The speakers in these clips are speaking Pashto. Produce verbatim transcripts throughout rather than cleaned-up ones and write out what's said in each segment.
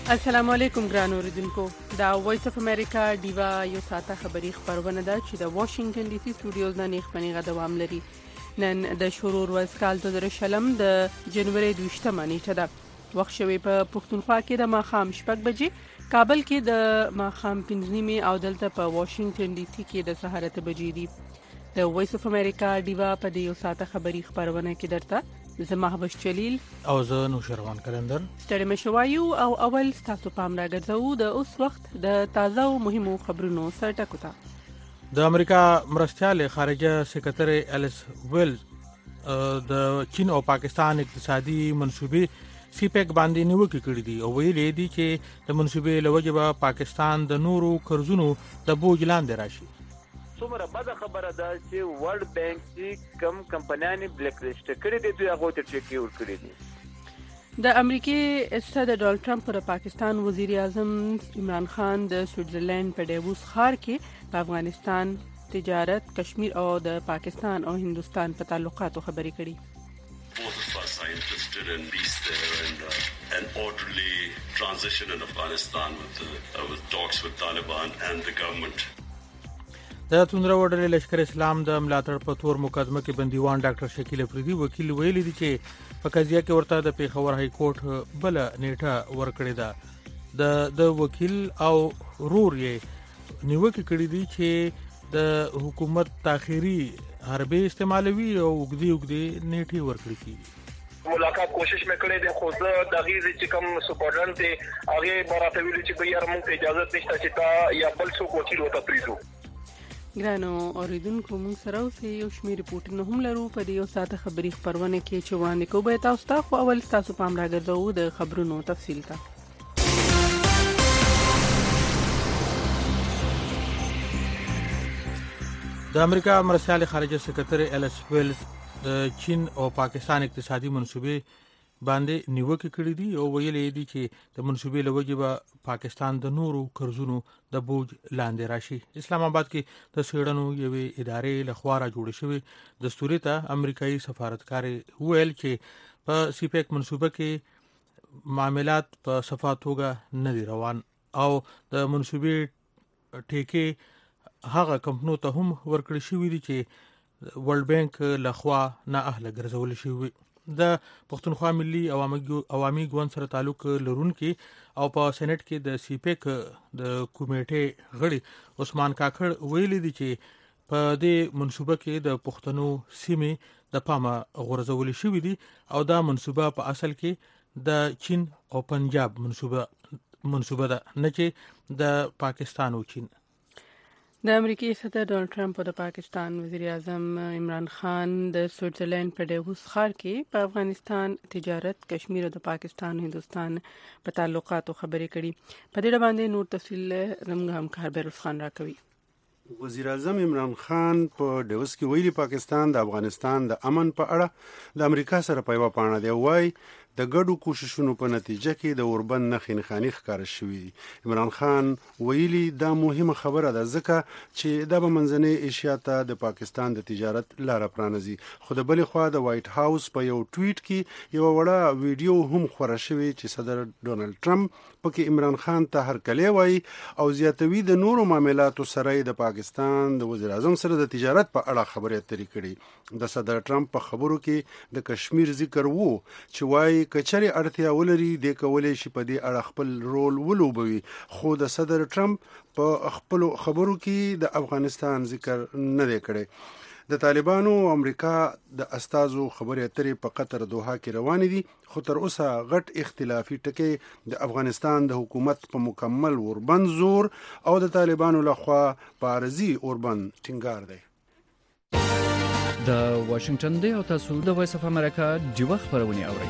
السلام علیکم ګران اوریدونکو دا وایس اف امریکا دیوا یو ساته خبری خبرونه ده چې د واشنگټن ډي سي سټوډیوز نه نیخمنیغه دوام لري. نن د شروع ورځ کال دوه زره شلم د جنوري دویشتمه نیټه ده. وخت شوی په پښتونخوا کې د ماښام شپږ بجې، کابل کې د ماښام پنځه نیمې او دلته په واشنگټن ډي سي کې د سهار اته بجې دي. د وایس اف امریکا دیوا په دې یو ساته خبری خبرونه کې درته زه محبش جلیل او زه نوشروان کلندر ستړي مشوایو او اول ستاسو پام راګرځو د اوس وخت د تازه او مهمو خبرونو سره ټکو ته. د امریکا مرستیال خارجه سکرټری الیس ویلز د چین او پاکستان اقتصادي منصوبې سی پیک باندې نیوکه کړې دي او ویلي دي چې د منصوبې لوجبه پاکستان د نورو قرضونو د بوج لاندې راشي. څومره بده خبره ده چې ورلد بانک چې کم کمپنیانې بلیک لیست کړي دي دوی هغه ته ټیک ور کړی دي. د امریکای صدر ډونالد ټرمپ پر پاکستان وزیر اعظم عمران خان د سویټزرلند په ډیووس ښار کې په افغانستان، تجارت، کشمیر او د پاکستان او هندوستان په تعلقاتو خبرې کړي. Both of us are interested in peace there and uh, an orderly transition in Afghanistan with, the, uh, with talks with Taliban and the government. د توندره وډلې لشکر اسلام د ملاتړ په تور مقدمه کې بندیوان ډاکټر شکیل افریدي وکیل ویلي دي چې په قضیه کې ورته د پیښور های کورټ بل نیټه ورکړې ده. د د وکیل او رور یې نیوکه کړې دي چې د حکومت تاخيري حربې استعمالوي او وګدي وګدي نیټه ورکړي کیږي. ملاقات کوشش مې کړې ده خو زه د غیزه چې کوم سپورټن ته هغه براته ویل چې به یار مونږ اجازه نشته چې تا یا بل څوک وکیل وته پریزو. ګرانو اوریدونکو موږ سره اوسې یو شمېر ریپورټونه هم لرو په دې یو ساعته خبري خبرونه کې چې وړاندې کوو به تاسو ته. خو اول تاسو پام راګرځو د خبرونو تفصیل ته. د امریکا مرستیال خارجه سکرټری الیس ویلز د چین او پاکستان اقتصادي منصوبې باندې نیوکه کړې دي او ویلي دي چې د منصوبې لوجبه پاکستان د نورو قرضونو د بوج لاندې راشي. اسلام آباد کې د سیړنو یوې ادارې لخوا را جوړ شوی دستوري ته امریکایي سفارتکار ویل چې په سی پیک منصوبه کې معاملات په صفه توګه نه دي روان او د منصوبې ټیکې هغه کمپنیو ته هم ورکړل شوی دي چې ورلد بانک لخوا نه اهله ګرځول شوی. د پښتونخوا ملي عوامي ګوند سره تعلق لرونکي او په سېنات کې د سی پیک د کمیټې غړي عثمان کاکړ ویلي دي چې په دې منصوبه کې د پښتنو سیمې د پامه غورځول شوې دي او دا منصوبه په اصل کې د چین او پنجاب منصوبه منصوبه ده نه چې د پاکستان او چین. د امریکای صدر ډونالد ټرمپ او د پاکستان وزیر اعظم عمران خان د سویټزرلند په ډیووس ښار کې په افغانستان، تجارت، کشمیر او د پاکستان او هندوستان په تعلقاتو خبرې کړي. په دې باندې نور تفصیل زموږ همکار بیروز خان راکوي. وزیر اعظم عمران خان په ډیووس کې ویلي پاکستان د افغانستان د امن په اړه د امریکا سره په یوه پاڼه دی وایي د ګډو کوششونو په نتیجه کې د اوربند نښې نښانې ښکاره شوي دي. عمران خان ویلي دا مهمه خبره ده ځکه چې دا به منځنۍ ایشیا ته د پاکستان د تجارت لاره پرانیزي. خو د بلې خوا د وایټ هاوس په یو ټویټ کې یوه وړه ویډیو هم خوره شوې چې صدر ډونالد ټرمپ پکې عمران خان ته هرکلی وایي او زیاتوي د نورو معاملاتو سره د پاکستان د وزیر اعظم سره د تجارت په اړه خبرې اترې کړي. د صدر ټرمپ په خبرو کې د کشمیر ذکر وو چې وایي کچري اړتیا ولري د کولای شي په دې اړه خپل رول ولوبوي. خو د صدر ټرمپ په خپل خبرو کې د افغانستان ذکر نه دی کړی. د طالبانو او امریکا د استازو خبرې اترې په قطر دوحه کې روانې دي خو تر اوسه غټ اختلافي ټکي د افغانستان د حکومت په مکمل اوربند زور او د طالبانو لخوا په عارضي اوربند ټینګار دی. د واشنگټن دی او تاسو د وایس اف امریکا دیوه خبرونه اورئ.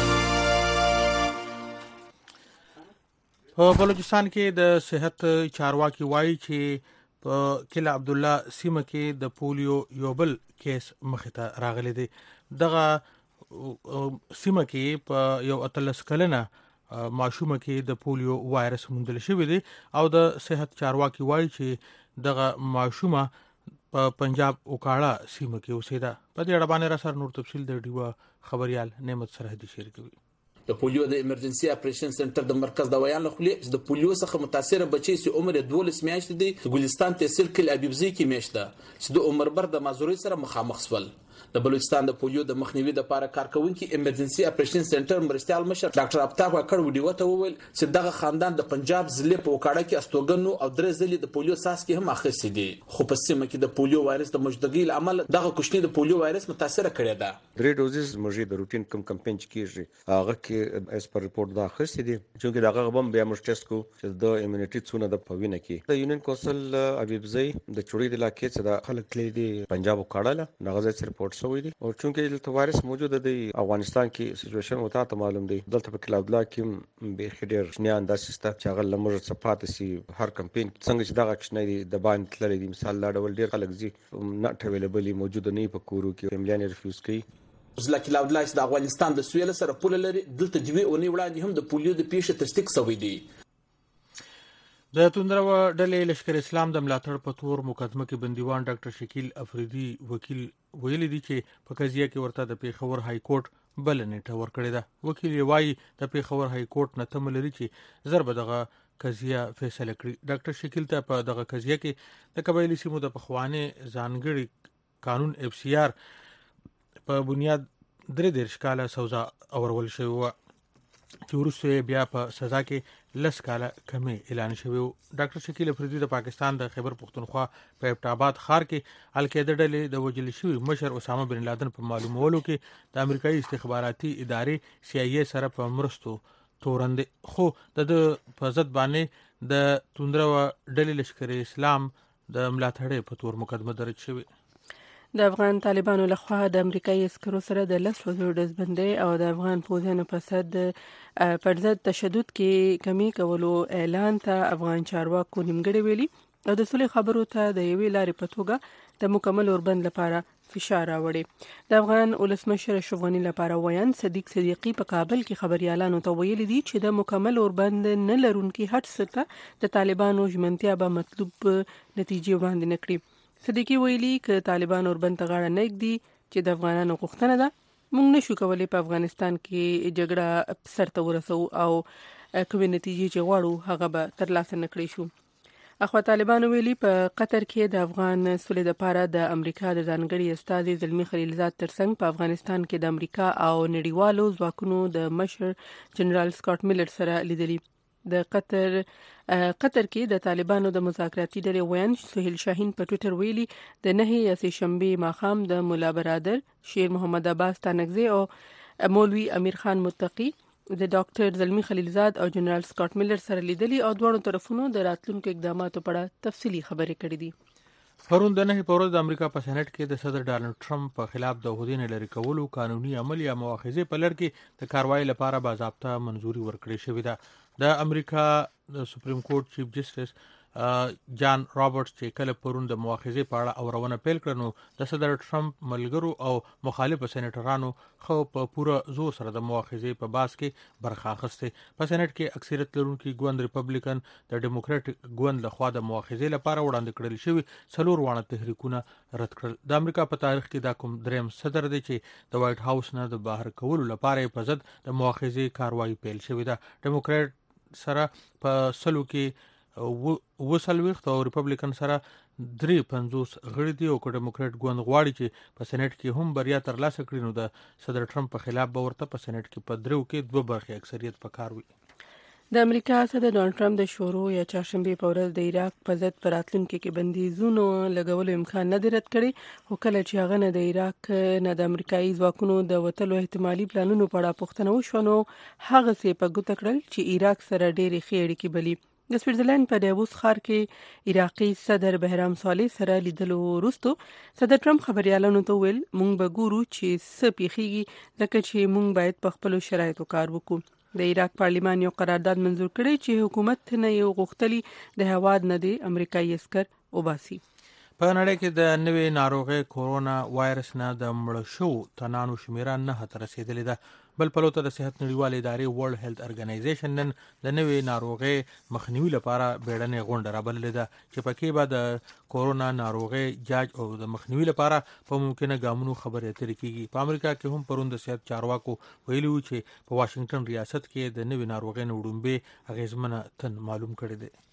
په بلوچستان کې د صحت چارواکي وایي چې په کله عبد الله سیمه کې د پولیو یو بل کیس مخې ته راغلی دی. دغه سیمه کې په یو اتلس کلنه ماشومه کې د پولیو وایرس موندل شوی دی او د صحت چارواکي وایي چې دغه ماشومه په پنجاب اوکاړه سیمه کې اوسېده. په دې اړه باندې را سره نور تفصیل د ډیوا خبريال نعمت سرحدي شیر کوي. د پولیو د ایمرجنسي اپریشن سنټر د مرکز د ویان لخوا د پولیو څخه متاثر بچي چې عمر دولس میاشتې دی ګلستان تحصیل کل ابيبزي کې میشته چې د عمر بر د مازوري سره مخامخ سول. د بلوچستان د پولیو د مخنیوي د لپاره کارکونکو ایمرجنسي اپریشن سنټر مرستيال مشر ډاکټر افتاب کړ وډیو ته وویل چې دغه خاندان د پنجاب ضلع په وکاړه کې استوګنو او درې ځلې د پولیو ساس کې هم اخیستي دي خو په سیمه کې د پولیو وایرس د موجودګۍ عمل دغه کوشنی د پولیو وایرس متاثر کړی ده. درې ډوزز موږ د روټین کم کمپاین کیږي هغه کې اس پر ریپورت دا اخیستي دي چې دغه بم بیا موږ ټیسټ کو چې د ایمونټی څونه د پوینه کې د یونین کونسل ابيبزي د چوړي د علاقې څخه د خلک کلی دي پنجاب وکاړه نغزه ریپورت شوی دي او چونکه دلته وایرس موجود دی افغانستان کې سچويشن وتا ته معلوم دی دلته په کلاود لا کې به خډیر شنه انداز سیسته چې هغه لمر صفات سي هر کمپاین څنګه چې دغه کښنه دی د باندې تللی دی مثال لا ډول ډیر خلک زی نټ اویلیبل موجود نه په کورو کې فیملیان ریفیوز کوي. ځکه کلاود لا د افغانستان د سویل سره پول لري دلته دوی اونې وړاندې هم د پولیو د پیښه تصدیق شوی دی. د توندرو ډلې لشکر اسلام د ملاتړ په تور مقدمه کې بندیوان ډاکټر شکیل افریدي وکیل ویلي دی چې په قضیه کې ورته د پیښور های کورټ بل نیټه ورکړې ده. وکیل وايي د پیښور های کورټ نه تم لري چې ضرب دغه قضیه فیصله کړي. ډاکټر شکیل ته په دغه قضیه کې د قبایلی سیمو د پخواني ځانګړي قانون اف سی آر په بنیاد درې دیرش کاله سوزا اورول شوی و چې وروسته بیا په سزا کې لس کاله کمې اعلان شوی و. ډاکټر شکیل افریدي د پاکستان د خیبر پختونخوا په ایبټ ښار کې القاعده ډلې د وژل شوي مشر اسامه بن لادن په معلومولو کې د امریکایي استخباراتي ادارې سی آی ای سره په مرستو تورند خو د په ضد باندې د توندرو ډلې لشکر اسلام د ملاتړ په تور مقدمه درج شوی. د افغان طالبانو لخوا د امریکایي عسکرو سره د لس ورځو ډزبندۍ او د افغان پوځیانو په ضد پر ضد تشدد کې کمی کولو اعلان ته افغان چارواکو نیمګړی ویلي او د صلح خبرو ته د یوې لارې په توګه د مکمل اوربند لپاره فشار راوړي. د افغان ولسمشر اشرف غني لپاره ویان صدیق صدیقي په کابل کې خبريالانو ته ویلي دي چې د مکمل اوربند نه لرونکي هټ څخه د طالبانو ژمنتیا به مطلوب نتیجې وړاندې نکړي. صدیقي ویلي ک طالبان اوربند ته غاړه نه ږدي چې د افغانانو غوښتنه ده موږ نشو کولای په افغانستان کې جګړه سرته ورسو او کومې نتیجې چې غواړو هغه به ترلاسه نکړي شو. اخوا طالبان ویلي په قطر کې د افغان صلح لپاره د امریکا د ځانګړي استازي زلمی خلیلزاد ترڅنګ په افغانستان کې د امریکا او نړیوالو ځواکونو د مشر جنرال سکاٹ میلر سره لیدلي. د قطر قطر کې د طالبانو د مذاکراتي ډلې ویان سهیل شاهین په ټوئیټر ویلي د نه یا سه شنبه ماخام د مولا برادر شیر محمد عباس تانکزی او مولوی امیر خان متقی د ډاکټر زلمی خلیلزاد او جنرال سکاٹ میلر سره لیدلي او دواړو طرفونو د راتلونکو اقداماتو په اړه تفصیلی خبرې کړې دي. پرون د نه پورز د امریکا په سېنات کې د صدر ډانلډ ټرمپ په خلاف د عہدې لري کولو قانوني عمل یا مؤاخذه په لړ کې د کاروایی لپاره باضابطه منځوري ورکړې شوې ده. د امریکا د سپریم کورټ چیف جسټس جان رابرټس چې کله پرون د مؤاخذه په اړه اورونه پیل کړنو د صدر ټرمپ ملګرو او مخالف سېنیټرانو خو په پوره زور سره د مؤاخذه په باس کې برخه اخیسته. په سېنات کې اکثریت لرونکي ګوند ریپبلیکن د ډیموکراټک ګوند لخوا د مؤاخذه لپاره وړاندې کړل شوی څلور وانه تحریکونه رد کړل. د امریکا په تاریخ کې دا کوم دریم صدر دی چې د وایټ هاوس نه د بهر کولو لپاره په ضد د مؤاخذه کاروایی پیل شوی ده. ډیموکراټ سره په سلو کې وسلويخت او ریپبلیکن سره درې پنځوس غړي دي او ډیموکراټ ګوند غواړي چې په سېنات کې هم بریا ترلاسه کړي نو د صدر ټرمپ په خلاف به ورته په سېنات کې په درو کې دوه برخې اکثریت پکار وي. د امریکا صدر ډانلډ ټرمپ د شورو یا چهارشنبه په ورځ د عراق په ضد پر راتلونکو کې بندیزونو لګولو امکان نه دی رد کړی خو کله چې هغه نه د عراق نه د امریکایي ځواکونو د وټلو احتمالي پلانونو په اړه پوښتنه وشو نو هغه څه په ګوته کړل چې عراق سره ډېرې ښې اړیکې بلی. د سویټزرلند په ډیووس ښار کې عراقي صدر بهرام صالح سره لیدلو وروسته صدر ټرمپ خبريالانو ته ویل مونږ به ګورو چې څه پیښیږي ځکه چې مونږ باید په خپل شرایطو کار وکړو. د عراق پارلیمان یو قرارداد منزور کړی چې حکومت نه یو غوښتلی د هواد نه دی امریکایي عسكر وباسي. په نړۍ کې د نوې ناروغي کورونا وایرس نه د مړ شو تنانو شمیره نه تر رسیدلې ده. بل پلوته د صحت نړیوالې ادارې ورلد هیلث ارګنایزیشن نن د نوې ناروغي مخنیوي لپاره بیړنۍ غونډه رابللې ده چې پکې به د کورونا ناروغي جاج او د مخنیوي لپاره په ممکنه ګامونو خبرې اترې کیږي. په امریکا کې هم پرون د صحت چارواکو ویلي وو چې په واشنگټن ریاست کې د نوې ناروغي نه وړاندې اغیزمنه تن معلوم کړی دی.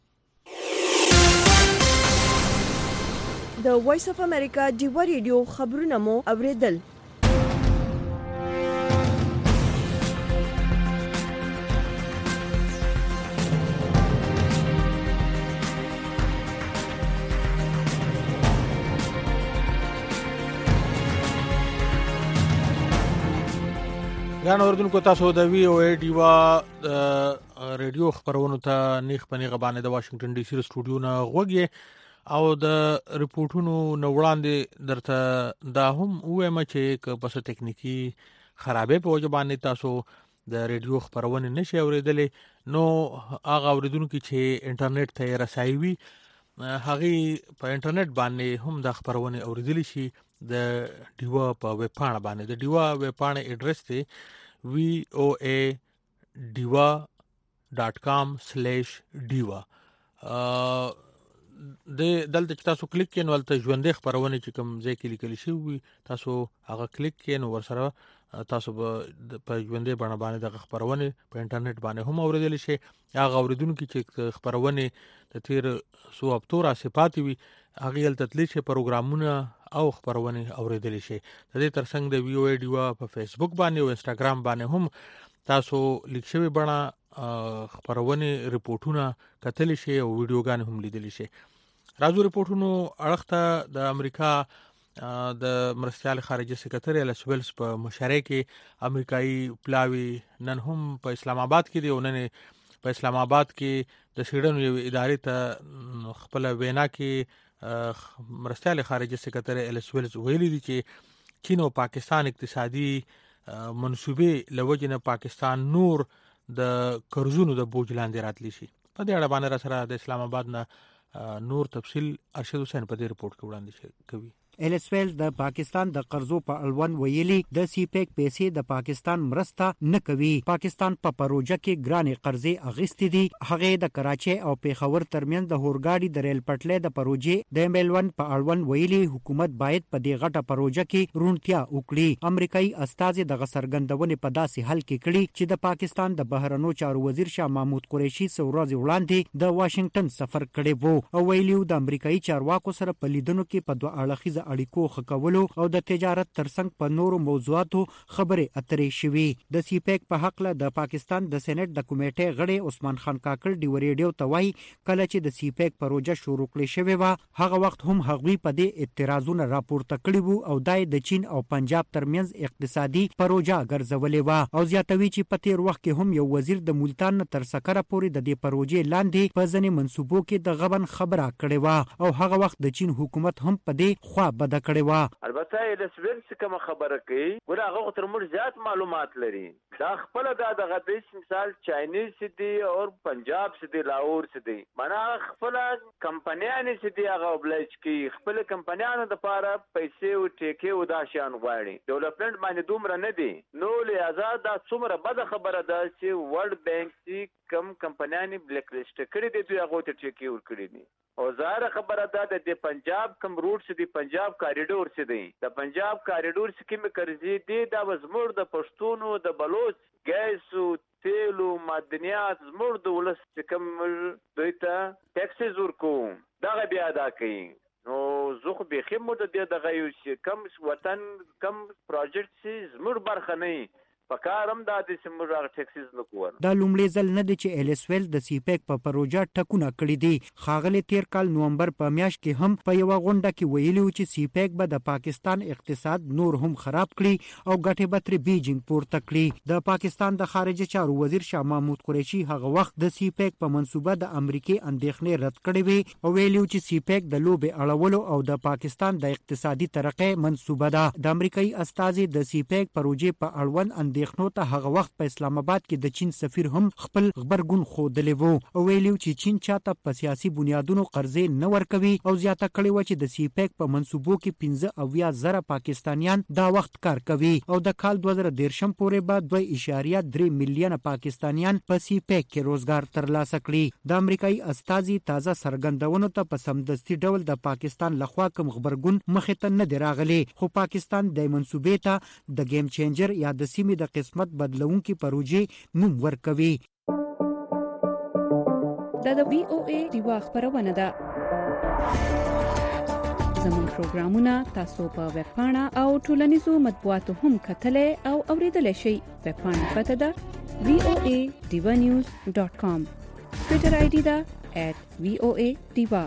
د وایس اف امریکا ډیوا ریډیو خبرونه مو اوریدل. ګران اوریدونکو تاسو د وی او ای ډیوا ریډیو خبرونو ته نیخ پنیغه باندې د واشنگټن ډي سي سټوډیو نه غوږی او د ریپورتونو نو وړاندې درته دا هم وایم چې په څه ټکنیکی خرابې په وجه باندې تاسو د ریډیو خبرونه نشي اوریدلې نو هغه اوریدونکو چې انټرنیټ ته رسایي وي هغه په انټرنیټ باندې هم د خبرونه اوریدلی شي د ډیوا په ویب پاڼه باندې. د ډیوا ویب پاڼه ایډریس دی وی او ای ډیوا ډاټ کام سلیش ډیوا. د دلته چې تاسو کلیک کین ولته ژوندې خبرونه چې کوم ځای کې لیکل شي وي تاسو هغه کلیک کین ورسره تاسو په ژوندې باندې باندې د خبرونه په انټرنیټ باندې هم اوریدل شي. هغه اوریدونکو چې خبرونه د تیر سو هفتو صفات وي هغه ل تطلیق شي پروګرامونه او خبرونه اوریدل شي. د دې ترڅنګ د وی او ای ډیوا په فیسبوک باندې او انستګرام باندې هم تاسو لیکشوي بڼه خبرونه ریپورتونه کتل شي او ویډیوګان هم لیدل شي. راځو ریپورتونو اړخته د امریکا د مرستيال خارجه سکرټری الیس ویلز په مشارکت کې امریکایي پلاوی نن هم په اسلام آباد کې دی. ونن په اسلام آباد کې د سیډن یو ادارې ته خپل وینا کې مرستيال خارجه سکرټری الیس ویلز ویلي دي چې چین او پاکستان اقتصادي منصوبې لوجنه پاکستان نور د قرضونو د بوج لاندې راتلی شي. په دې اړه باندې سره د اسلام آباد نه نور تفصیل ارشد حسین په دې رپورت کې وړاندې کوي. الیس ویلز د پاکستان د قرضو په اړوند ویلي د سی پیک پیسې د پاکستان مرسته نه کوي. پاکستان په پروژه کې ګرانې قرضې اغستې دي. هغه د کراچۍ او پیښور ترمنځ د هورګاډي د ریل پټلۍ د پروژې د ایم ایل ون په اړوند ویلي حکومت باید په دې غټه پروژه کې رونتیا وکړي. امریکایي استازي د غسرګندونې په داسې حل کې کړي چې د پاکستان د بهرنیو چارو وزیر شاه محمود قریشي څو وړاندې د واشنگټن سفر کړی وو او ویلي د امریکایي چارواکو سره په لیدنو کې په دوه اړخیزه اړیکو خکولو او د تجارت ترڅنګ په نورو موضوعاتو خبرې اترې شوې. د سی پیک په حق له د پاکستان د سېنات د کمیټې غړي عثمان خان کاکړ دی ریډیو ته وایي کله چې د سی پیک پروژه شروع کړې شوې و هغه وخت هم هغوی په دې اعتراضونه راپورته کړي وو او دای د چین او پنجاب ترمنځ اقتصادي پروژه ګرځولې و او زیاتوي چې په تیر وخت کې هم یو وزیر د ملتان تر سکره پورې د دې پروژې لاندې په ځنې منصوبو کې د غبن خبره کړې و او هغه وخت د چین حکومت هم په دې خوا بد کړی و. البته الیس ویلز کوم خبره کوي ګوره هغه تر موږ زیات معلومات لري. دا خپل د دغه د مثال چاینیز دي او پنجاب دي لاهور دي معنا خپل کمپنیانه دي هغه بلچ کی خپل کمپنیانو د لپاره پیسې او ټیکې او دا شان غواړي. ډیولپمنٹ باندې دومره نه دي نو لہذا دا څومره بد خبره ده چې ورلد بانک چې کم کمپنیانه بلیک لیست کړي دي دوی هغه ته ټیکې ور کړی دي. او زاره خبره ده د پنجاب کم روټ دي پنجاب کاریډور سي دي د پنجاب کاریډور سکیم قرضې دي دا وزمور د پښتونو د بلوچ ګیسو تیلو معدنیات زمور د ولس کم دوی ته ټیکسز ورکو دا بیا ادا کوي. نو زه خو به خمو د دې دغه یو کم وطن کم پروجیکټ سي زمور برخه نه پکارم د دې سمور ټیکسز نکوه. دا لومړی ځل نه دی چې الیس ویلز د سی پیک په پروژه ټکونه کړی دي. خاغلی تیر کال نومبر په میاشت کې هم په یو غونډه کې ویلي و چې سی پیک به د پاکستان اقتصاد نور هم خراب کړي او ګټه به تر بیجینګ پورته کړي. د پاکستان د خارجه چارو وزیر شاه محمود قریشي هغه وخت د سی پیک په منصوبه د امریکای اندېښنې رد کړې وي او ویلي چې سی پیک د لوبې اړولو او د پاکستان د اقتصادي ترقې منصوبه ده. د امریکایي استازي د سی پیک پروژې په اړوند اندېښنو ته هغه وخت په اسلام آباد کې د چین سفیر هم خپل خبرګون ښودلی و او ویلي چې چین چاته په سیاسي بنیادونو قرضې نه ورکوي او زیاته کړې وه چې د سی پیک په منصوبو کې پنځه اویا زره پاکستانیان دا وخت کار کوي او د کال دوه زره دېرشم پورې به دوه اعشاریه درې میلیونه پاکستانیان په سی پیک کې روزګار ترلاسه کړي. د امریکایي استازي تازه څرګندونو ته په سمدستي ډول د پاکستان لخوا کوم غبرګون مخې ته نه دی راغلی، خو پاکستان د منصوبې ته د گیم چینجر یا د سیمې د قسمت بدلونکي پروژې نوم ورکوي. دا د وی او ای دیوا خبرونه ده. زموږ پروګرامونه تاسو په ویب پاڼه او ټولنیزو مطبوعاتو هم کتلای او اوریدلای شئ. ویب پاڼه پته ده وی او ای diva news dot com. ټویټر آی ډي ده at وی او ای diva.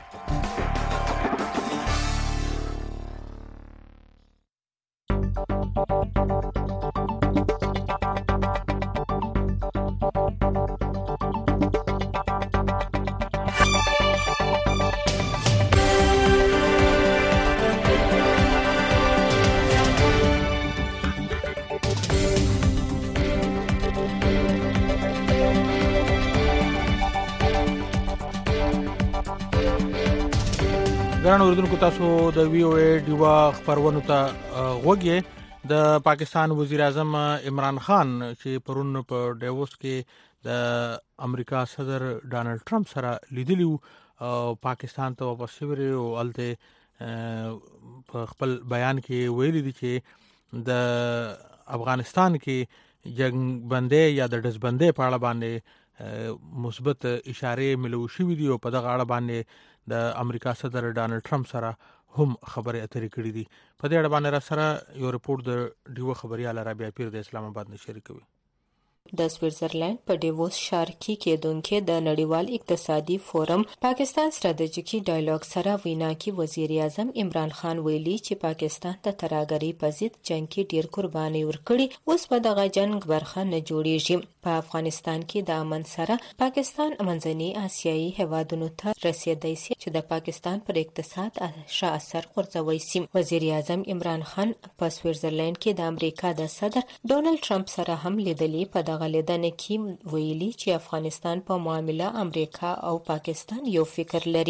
ګران اوریدونکو، تاسو د وی او ای ډیوا خبرونو ته غوږی. د پاکستان وزیر اعظم عمران خان چې پرون په ډیووس کې د امریکا صدر ډانلډ ټرمپ سره لیدلی او پاکستان ته واپس شوی او الته په خپل بیان کې ویلي دي چې د افغانستان کې جنگ بندي یا د دزبندي په اړه باندې مثبت اشاره ملو شوې دي او په دغه اړه باندې د امریکا صدر ډانلډ ټرمپ سره هم خبرې اترې کړې دي. په دې اړه باندې را سره یو رپورت د ډیو خبريال رابعه پیر د اسلام آباد نه شریکوي. د سویټزرلند په ډیووس ښار کې کېدونکې د نړیوال اقتصادي فورم پاکستان ستراتیژیکي ډایالوګ سره وینا کې وزیر اعظم عمران خان ویلي چې پاکستان ته ترهګرۍ په ضد جنگ کې ډیر قرباني ورکړي، اوس په دغه جنگ برخه نه جوړیږي. په افغانستان کې د امن سره پاکستان منځني آسیایي هیوادونو ته رسیدای شي چې د پاکستان پر اقتصاد ښه اثر غورځوي شي. وزیر اعظم عمران خان په سویټزرلند کې د امریکا د صدر ډونلډ ټرمپ سره هم لیدلي. په غلیدنه کې ویلي چې افغانستان په معامله امریکا او پاکستان یو فکر لري.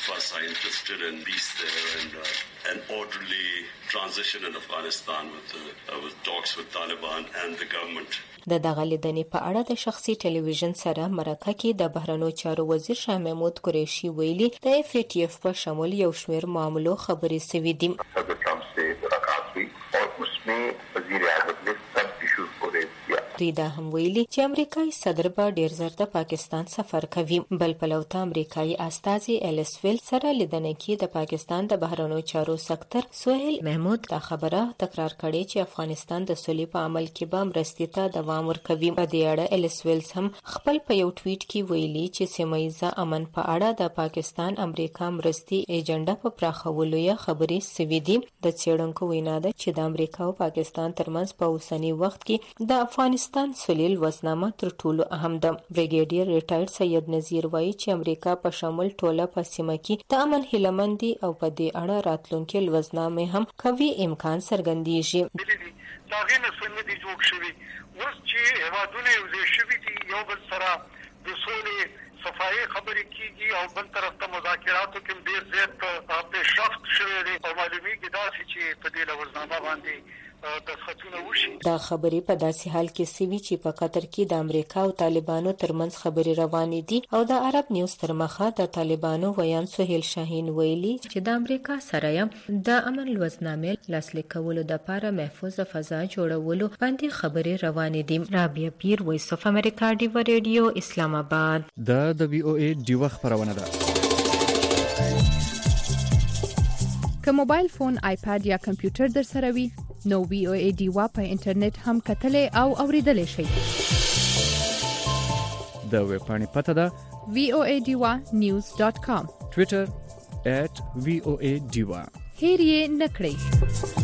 An orderly transition in Afghanistan with, uh, with talks with Taliban and the government. د دغه لیدنې په اړه د شخصي ټلویزیون سره مرکه کې د بهرنیو چارو وزیر شاه محمود قریشي ویلي د اف ای ټی اف په شمول یو شمېر معاملو خبرې سوي دي. دوی دا هم ویلي چې امریکایي صدر به ډیر زر د پاکستان سفر کوي. بل پلو ته امریکایي استازي الیس ویل سره لیدنه کې د پاکستان د بهرنیو چارو سکتر سہیل محمود دا خبره تکرار کړې چې افغانستان د سولې په عمل کې به مرستې ته دوام ورکوي. په دې اړه الیس ویلز هم خپل په یو ټویټ کې ویلي چې سیمایي امن په اړه د پاکستان امریکا مرستې ایجنډا په پراخولو یې خبرې سوي دي. د څېړونکو وینا ده چې د امریکا او پاکستان ترمنځ په اوسنی وخت کې د افغانستان سولې لوزنامه تر ټولو اهم ده. بریګیډیر ریټایرډ سید نذیر وایي چې امریکا په شمول ټوله په سیمه کې د امن هیلمندي او په دې اړه راتلونکي لوزنامه هم کوي امکان څرګندېږي. دا غینه سولې دي جوړ شوی اوس چې هوادونه یو ځای شوي دي، یو بل سره د سولې صفایي خبرې کیږي او بل طرف ته مذاکراتو کې ډیر زیات پیشرفت شوی دی او معلومیږي داسې چې په دې لوزنامه باندې دا خبرې په داسې حال کې سوي چې په قطر کې د امریکا او طالبانو ترمنځ خبرې روانې دي او د عرب نیوز تر مخه د طالبانو ویان سہیل شاهین ویلي چې د امریکا سره د امن لوزنامې لاسلیک کولو لپاره محفوظ فضا جوړولو باندې خبرې روانې دي. رابعه پیر، وایس اف امریکا، ډیوا ریډیو، اسلام آباد. دا د وی او ای ډیوا خبرونه ده. که موبایل فون، آیپاد یا کمپیوټر در سره وي نو وی او ای ډیوا په انټرنیټ هم کتلای او اوریدلای شئ. د ویب پاڼې پته ده وی او ای ډیوا نیوز ډاٹ کام. ټویټر ایٹ وی او ای ډیوا. هیر یې نکړئ.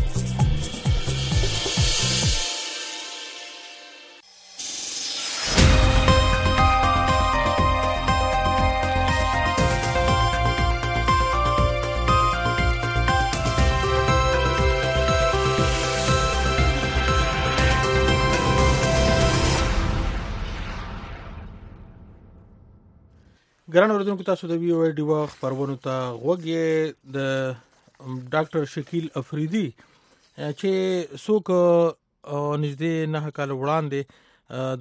ګران اوریدونکو تاسو د وی او ای ډیوا خبرونه ته غوږی د ډاکټر شکیل افریدي چې څوک نږدې نه کال وړاندې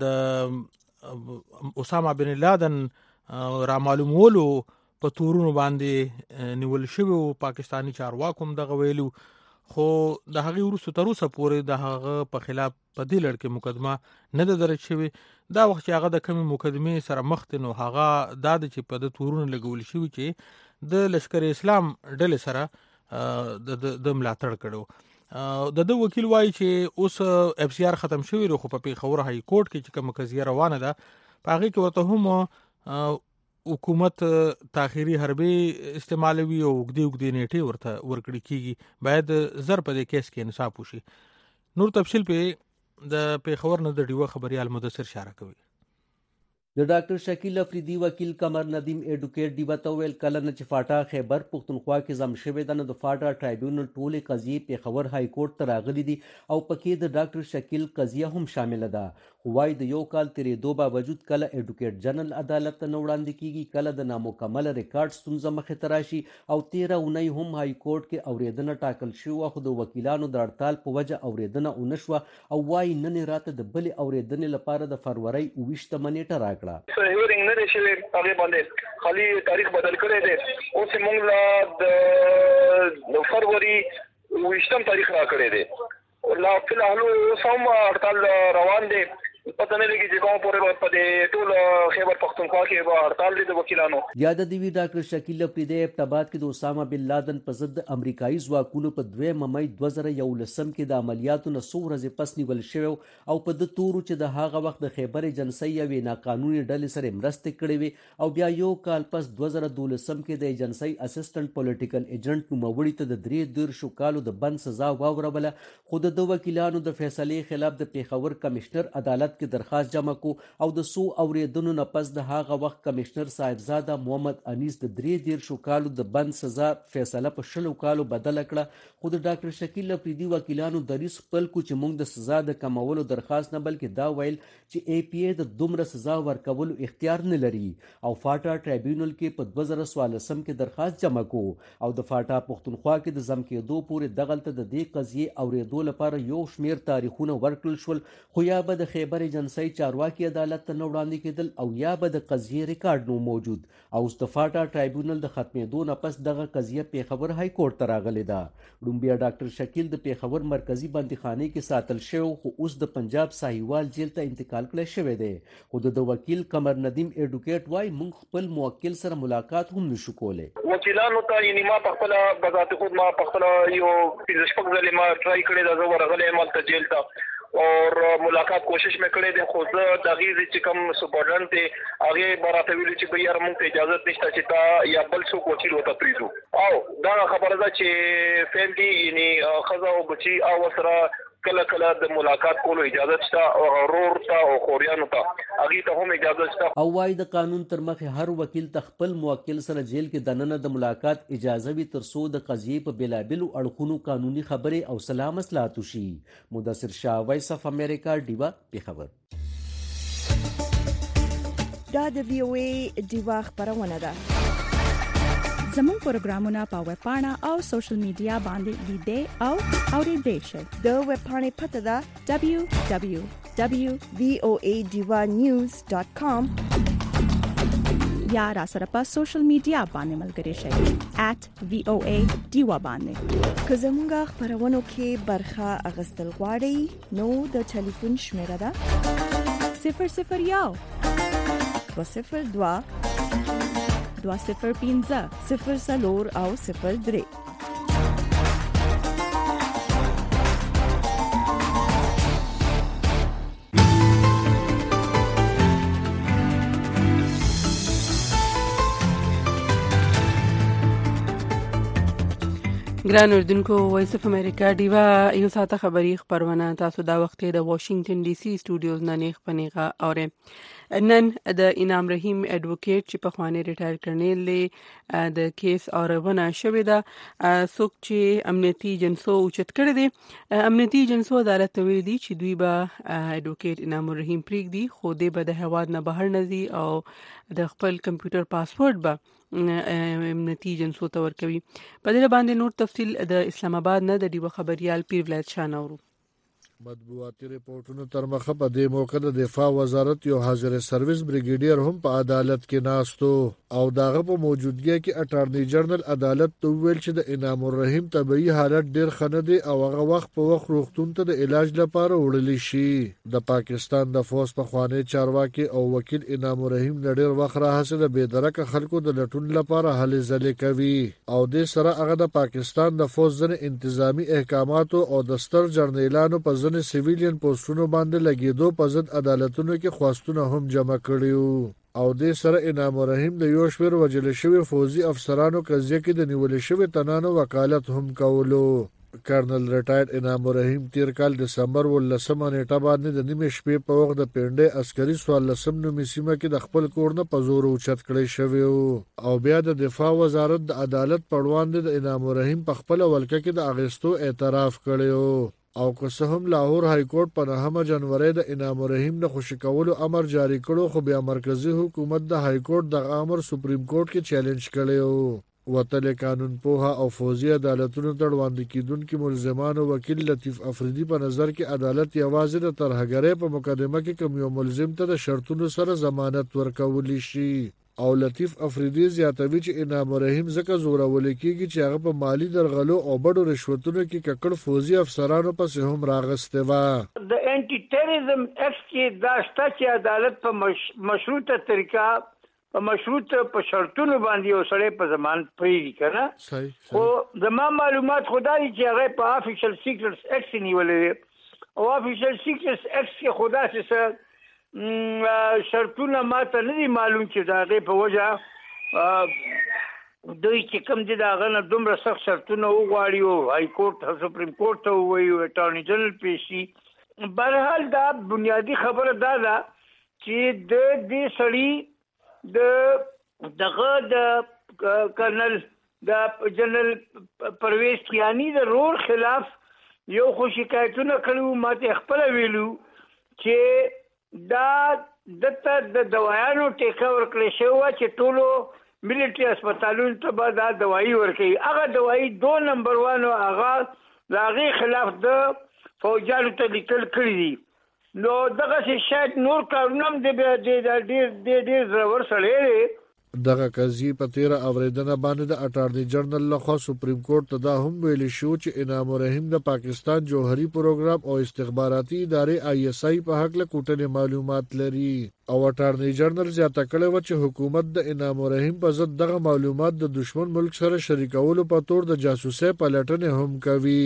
د اسامه بن لادن را معلومولو په تورونو باندې نیول شوی او پاکستانی چارواکو هم دغه ویلو، خو د هغه وروسته تر اوسه پورې د هغه په خلاف په دې لړ کې مقدمه نه ده درج شوی. دا وخت چې هغه د کومې مقدمې سره مخ دی نو هغه دا د چې په د تورونو لګول شوي چې د لشکر اسلام ډلې سره د ملاتړ کړو. د ده وکیل وایي چې اوس اف سی آر ختم شوی دی، خو په پیښور های کورټ کې چې کومه قضیه روانه ده په هغې کې ورته هم حکومت تاخیري حربي استعمالوي او اوږدې اوږدې نیټې ورته ورکړې کېږي. باید زر په دې کیس کې انصاف وشي. نور تفصیل په د پیښور نه د ډیوه خبريال مدثر اشاره کوي. د ډاکټر شکیل افریدي وکیل قمر ندیم ایډوکیټ دی وته ویل کله نه چې فاټا خیبر پښتونخوا کې زم شوی د د فاټا ټرایبیونل ټولې قضیې پیښور های کورټ ته راغلي دي او پکې د ډاکټر شکیل قضیه هم شامل ده. خوای د یو کال تیرې دو باوجود کله ایډوکیټ جنرال عدالت ته وړاندې کیږي، کله د نامکمل ریکارډ ستونزه مخې ته راشي او تیره اونۍ هم های کورټ کې اوریدنه ټاکل شوې، خو د وکیلانو د هړتال په وجه اوریدنه ونشوه او وايي نن راته د بلې اوریدنې لپاره د فروری اوویشتمه نیټه راکړه. هیرینګ نه شي هغه باندې خالي تاریخ بدل کړی دی. اوس موږ لا د فروری اوویشتم تاریخ را کړی دی. لا فل اهلو سم هړتال روان دی. پته نه لګي چې کوم پورې په دې ټول خیبر پختونخوا کې به هړتال دي د وکیلانو. یاد دی وی ډاکټر شکیل افریدي ابتباد کې د اسامه بن لادن په ضد امریکایي ځواکونو په دوه مې دوه زره یولسم کې د عملیاتو نه څو ورځې پس نیول شوی او په د تورو چې د هغه وخت د خیبر ایجنسۍ یوې ناقانوني ډلې سره مرسته کړې وي او بیا یو کال پس دوه زره دولسم کې د ایجنسۍ اسسټنټ پولیټیکل ایجنټ نوموړي ته د درې دیرشو کالو د بند سزا واوروله، خو د وکیلانو د فیصلې خلاف د پیښور کمشنر عدالت کې درخواست جمع کو او د سو اوریدنو نه پس د هغه وخت کمشنر صاحبزاده محمد انیس د درې دیرشو کالو د بند سزا فیصله په شلو کالو بدل کړه. خو د ډاکټر شکیل افریدي وکیلانو دریس خپل کو چې موږ د سزا د کمولو درخواست نه بلکې دا ویل چې ای پی ای د دومره سزا ورکولو اختیار نه لري او فاټا ټرایبیونل کې په دوه زره څوارلسم کې درخواست جمع کو او د فاټا پښتونخوا کې د زم کېدو پورې دغلته د دې قضیې اوریدو لپاره یو شمیر تاریخونه ورکړل شول، خو یا به د خیبر ایجنسۍ چارواکي عدالت ته نه وړاندې کېدل او یا به د قضیې ریکارډ نو موجود. او د فاټا ټرایبیونل د ختمېدو نه پس دغه قضیه پیښور های کورټ ته راغلې ده. ډومبیا ډاکټر شکیل د پیښور مرکزی بندیخانه کې ساتل شوی، خو اوس د پنجاب ساحیوال جیل ته انتقال کړی شوی دی. خو د وکیل قمر ندیم ایډوکیټ وايي موږ خپل موکل سره ملاقات هم نشو کولی. وکیلانو ته یې ما په خپل بذات خود ما په خپل یو پېژشپک ځلې ما ټرای کړی دا زه ورغلی یم هلته جیل ته اور ملاقات کوشش مې کړې ده، خو زه د هغې چې کوم سپورټنټ دی هغې به راته ویلي چې بهیار موږ ته اجازت نشته چې تا یا بل څوک وکیل ورته پرېږدو. او دا خبره ده چې فیملي یعنې ښځه او بچي او ورسره کله کله د ملاقات کولو اجازه شته او ورور ته او خوریانو ته هغې ته هم اجازه شته. او وايي د قانون تر مخې هر وکیل ته خپل موکل سره جیل کې دننه د ملاقات اجازه وي تر څو د قضیې په بېلابېلو اړخونو قانوني خبرې او سلا مصلحت وشي. مدثر شاه، وایس اف امریکا، ډیوا، پیښور. دا د وی او ای ډیوا خبرونه ده. زموږ پروګرامونه په ویب پاڼه او سوشل میډیا باندې لیدئ او اورئ شئ. د ویب پاڼې پته ده دبليو دبليو دبليو ډاٹ وی او ای ډیوا نیوز ډاٹ کام یا را سره په سوشل میډیا باندې ملګري شئ ایٹ وی او ای ډیوا باندې. که زموږ خبرونو کې برخه اخیستل غواړئ نو د ټلیفون شمیره ده صفر صفر یو دوه صفر دوه دوه صفر پنځه صفر څلور او صفر درې. ګران اردوونکو وایس اف امریکا دیوا یو ساته خبری خبرونه تاسو دا وخت د واشنگټن ډي سي سټوډیوز نه نه خبرېغه اوره نن د انعام رحیم اډوکیټ چې په خواني ریټایر کړنې د کیس اورونه شوې ده څوک چې امنیتي جنسو اوچت کړی دي امنیتي جنسو عدالت ویل دي چې دوی به اډوکیټ انعام رحیم پریک دي خو د به د هواد نه بهر نزي او د خپل کمپیوټر پاسورډ به امنیتي جنسو ته ورکوي په دې باندې نور تفصیل د اسلام آباد نه د دیو خبريال پیر ولایت شانورو مطبوعاتي ریپورتونو تر مخه په دې موقع د دفاع وزارت یو حاضر سرویس بریګیډیر هم په عدالت کې ناستو او داغه په موجودګۍ کې اټارنی جنرال عدالت ته ویل چې د انعام الرحیم طبي حالت ډیر خنه دي او هغه وخت په وخت روغتون ته د علاج لپاره وړل شي د پاکستان د فوز په خواني چارواکي او وکیل انعام الرحیم د ډیر وخت راهسه د بيدرکه خلکو د لټون لپاره هلې ځلې کوي او د سره هغه د پاکستان د فوز ځنه انتظامی احکامات او د ستر جرنیلانو په د سیویلین پوسټونو باندې لګیدو په ضد عدالتونو کې خواستونه هم جمع کړیو او د سره انعام الرحیم د یو شمېر وجل شوی فوزي افسرانو قضیه کې د نیول شوی تنانو وکالت هم کولو کرنل ریټایر انعام الرحیم تیر کال دسمبر ولسمه نیټه باندې د نیمه شپې په وخت د پنډې عسکري سوال لسم نو میسیمه کې د خپل کور نه په زور اوچت کړی شوی او بیا د دفاع وزارت د عدالت په وړاندې د انعام الرحیم په خپل ولکه کې د اغستو اعتراف کړیو او که څه هم لاهور های کورټ په نهمه جنوري د انعام الرحیم د خوشی کولو امر جاری کړو خو بیا مرکزی حکومت د های کورټ د امر سپریم کورټ کې چیلنج کړو وتل قانون پوها او فوزي عدالتونو ته وړاندې کیدونکو ملزمانو وکیل لطیف افریدي په نظر کې عدالت یوازې د ترهګرۍ په مقدمه کې کوم یو ملزم ته د شرطونو سره ضمانت ورکول شي او لطیف افریدي زیاتوي چې انعام الرحیم زکه زورول کیږي چې هغه په مالی درغلو او بډو رشوتونو کې ککړ فوزي افسرانو پسې هم راغسته و د انټي ټیرریزم اکټ کې دا شته چې عدالت په مش... مشروطه طریقه په مشروطه په شرطونو باندې او سره په ضمانت پریږي کنه صحیح خو زما معلومات خدای چې هغه په افیشل سیکرټس اکټ نیولې او افیشل سیکرټس اکټ کې خدا څخه شرطونه ماته نه دي معلوم چې دا غي په وجه دوی چې کوم دي دا غنه دومره سخت شرطونه وغواړي او های کورټ سپریم کورټ ته وایي اټارنی جنرال پیشي بهرحال دا بنیادی خبره دا ده چې د دې سړي د دغه د کرنل د جنرال پرویز کیانی د رور خلاف یو خو شکایتونه کړو ماته خپل ویلو چې دا دته د دوايانو ټیکا ورکړل شو چې ټولو ملټری هسپتالونو ته به دا دوايي ورکړي هغه دوايي دو نمبر وان هغه لاغي خلاف د فوجانو ته لیکل کړی دي نو دغه شاید نور کارونه د ډېر ډېر ډېر ضرور سره دغه قضیه په تیر اوریدنه باندې د اټارنی جنرال لخوا سپریم کورټ ته دا هم ویل شو چې انعام الرحیم د پاکستان جوهری پروګرام او استخباراتي ادارې آی اس آی په حق له کوټنې معلومات لري او اټارنی جنرال زیاته کړی و چې حکومت د انعام الرحیم په ضد دغه معلومات د دشمن ملک سره شریکولو په تور د جاسوسي پلټنې هم کوي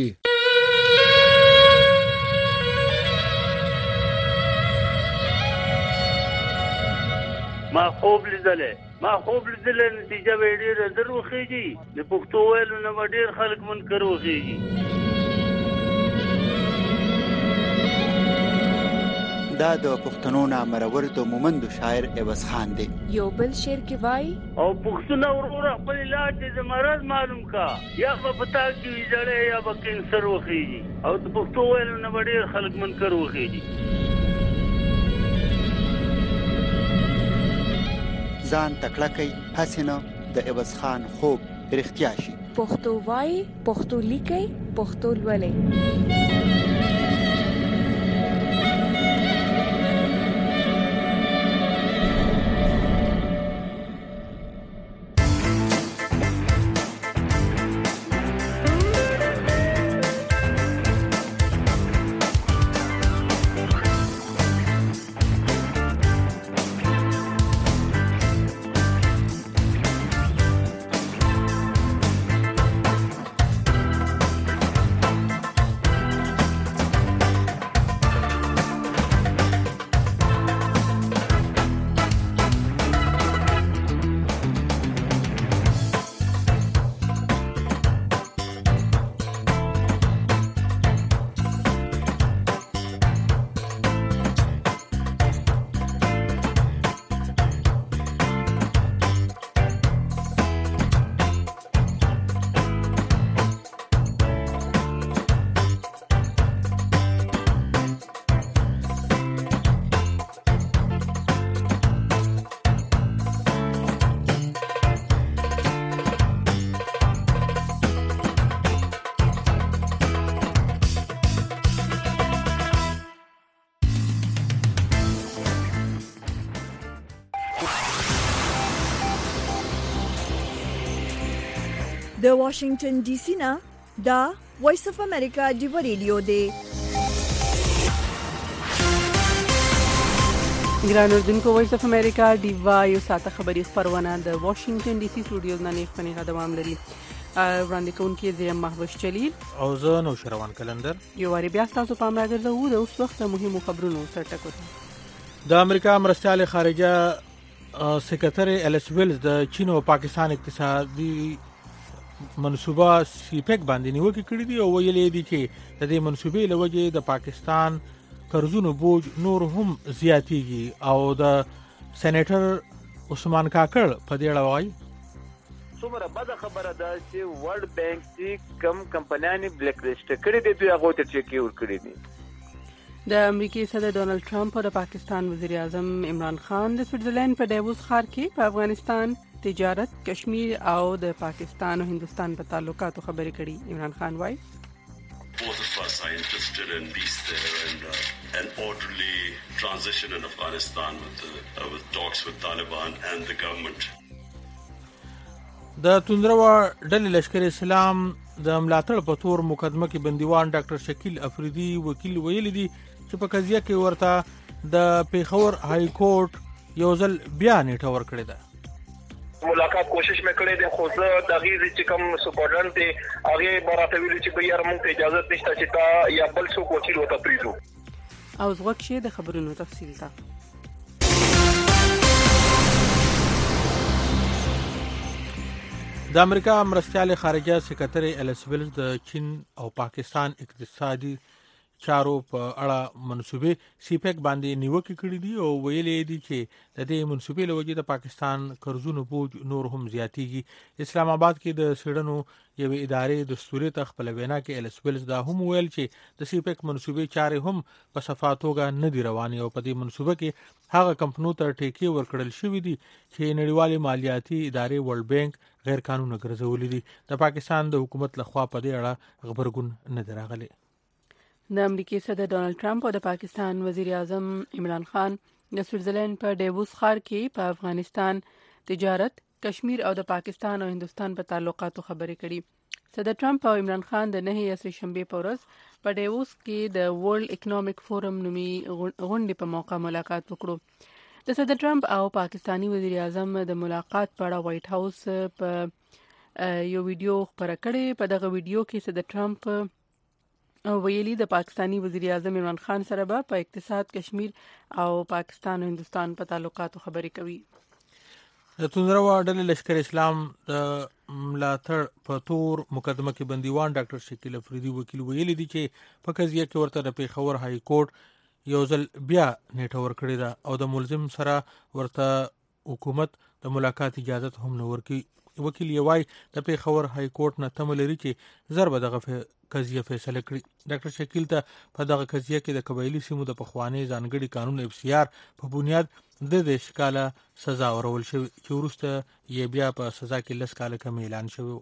ما خوب لیدلې ما خوب لیدلې نتیجه به ډېر دروخیږي د پښتو ویلو نه ډېر خلک منکر وخیږي دا د پښتنو نامرور د مومند شاعر عوض خان دی یو بل شعر کې وای او پښتنو ورور خپل علاج د مرض معلوم کا یا په پتا کې ویځړې یا په کینسر وخیږي او د پښتو ویلو نه ډېر خلک منکر وخیږي ځان تکړه کوي حسینه د عوض خان خوب رښتیا شي پښتو وای پښتو لیکي پښتو لولي د واشنگټن ډي سي نه دا وایس اف امریکا دی ریډیو دی. ګران اردوونکو، وایس اف امریکا دیوا یو ساعته خبری خبرونه د واشنگټن ډي سي سټوډیوز نه نیخپنی غدوام لري. وړاندې کوونکی زه محبوب جلیل او زه نو شروان کلندر. یو واری بیا تاسو په امر راګرځو د اوس وخت مهمو خبرونو سره ټکو. د امریکا مرستیال خارجه سکرټری الیس ویلز د چین او پاکستان اقتصادي منصوبه سیپیک باندې نیوکه کړې دي او ویلي دي چې د دې منصوبې له وجې د پاکستان قرضونو بوج نور هم زیاتېږي او د سېنیټر عثمان کاکړ په دې اړه وایي څومره بده خبره ده چې ورلد بانک چې کم کمپنیانې بلیک لیسټ کړي دي دوی هغه ته چیک ورکړي دي. د امریکای صدر ډونالد ټرمپ او د پاکستان وزیر اعظم عمران خان د سویټزرلند په ډیووس ښار کې په افغانستان، تجارت، کشمیر او د پاکستان او هندستان په تعلقاتو خبرې کړي. عمران خان وایي Both of us are interested in peace there and uh, an orderly transition in Afghanistan with, the, uh, with talks with Taliban and the government. د توندروا ډلې لشکر اسلام د ملاتړ په تور مقدمه کې بندیوان ډاکټر شکیل افریدي وکیل ویلي دي چې په قضیه کې ورته د پیښور های کورټ یو ځل بیا نیټه ورکړې ده. ملاقات کوشش مې کړې ده خو زه د غیزې چې کوم سپورټن ته هغه براته ویل چې بیا موږ ته اجازه نشته چې تا یا بل څوک وکیل وته پریزو. او زغک شه د خبرونو تفصیل تا. د امریکا مرستیال خارجه سکرټری الیس ویلز د چین او پاکستان اقتصادي چارو په اړه منصوبې سیپیک باندې نیوکه کړې دي او ویلي دي چې د دې منصوبې له وجې د پاکستان قرضونو بوج نور هم زیاتېږي. اسلام آباد کې د سیډنو یوې ادارې د ستوري ته خپل وینا کې الیس ویلز دا هم ویل چې د سیپیک منصوبې چارې هم په صفا توګه نه دي روانې او په دې منصوبه کې هغه کمپنیو ته ټیکې ورکړل شوې دي چې نړیوالې مالیاتي ادارې ورلد بانک غیر قانوني ګرځولې دي. د پاکستان د حکومت لخوا په دې اړه خبرګون نه دی راغلی. د امریکای صدر ډونالد ټرمپ او د پاکستان وزیر اعظم عمران خان د سویټزرلند په ډیووس ښار کې په افغانستان، تجارت، کشمیر او د پاکستان او هندستان په تعلقاتو خبرې کړي. صدر ټرمپ او عمران خان د نهه سه شنبه په ورځ په ډیووس کې د ورلد اکونومیک فورم نومي غونډې په موقع ملاقات وکړو. د صدر ټرمپ او پاکستانی وزیر اعظم د ملاقات په اړه وایټ هاوس په یو ویډیو خبره کړې. په دغه ویډیو کې صدر ټرمپ ویلي د پاکستانی وزیر اعظم عمران خان سره به په اقتصاد، کشمیر او پاکستان او هندستان په تعلقاتو خبرې کوي. د توندروا ډلې لشکر اسلام د ملاتړ په تور مقدمه کې بندیوان ډاکټر شکیل افریدي وکیل ویلي دي چې په قضیه کې ورته د پیښور های کورټ یو ځل بیا نیټه ورکړې ده او د ملزم سره ورته حکومت د ملاقات اجازه هم نه ورکړي. وکیل یې وایي د پیښور های کورټ نه تمه لري چې زر به دغه قضیه فیصله کړي. ډاکټر شکیل ته په دغه قضیه کې د قبایلی سیمو د پخوانی ځانګړي قانون اف سی آر په بنیاد د دیش کاله سزا ورول شوی چې وروسته یې بیا په سزا کې لس کاله کم اعلان شوی.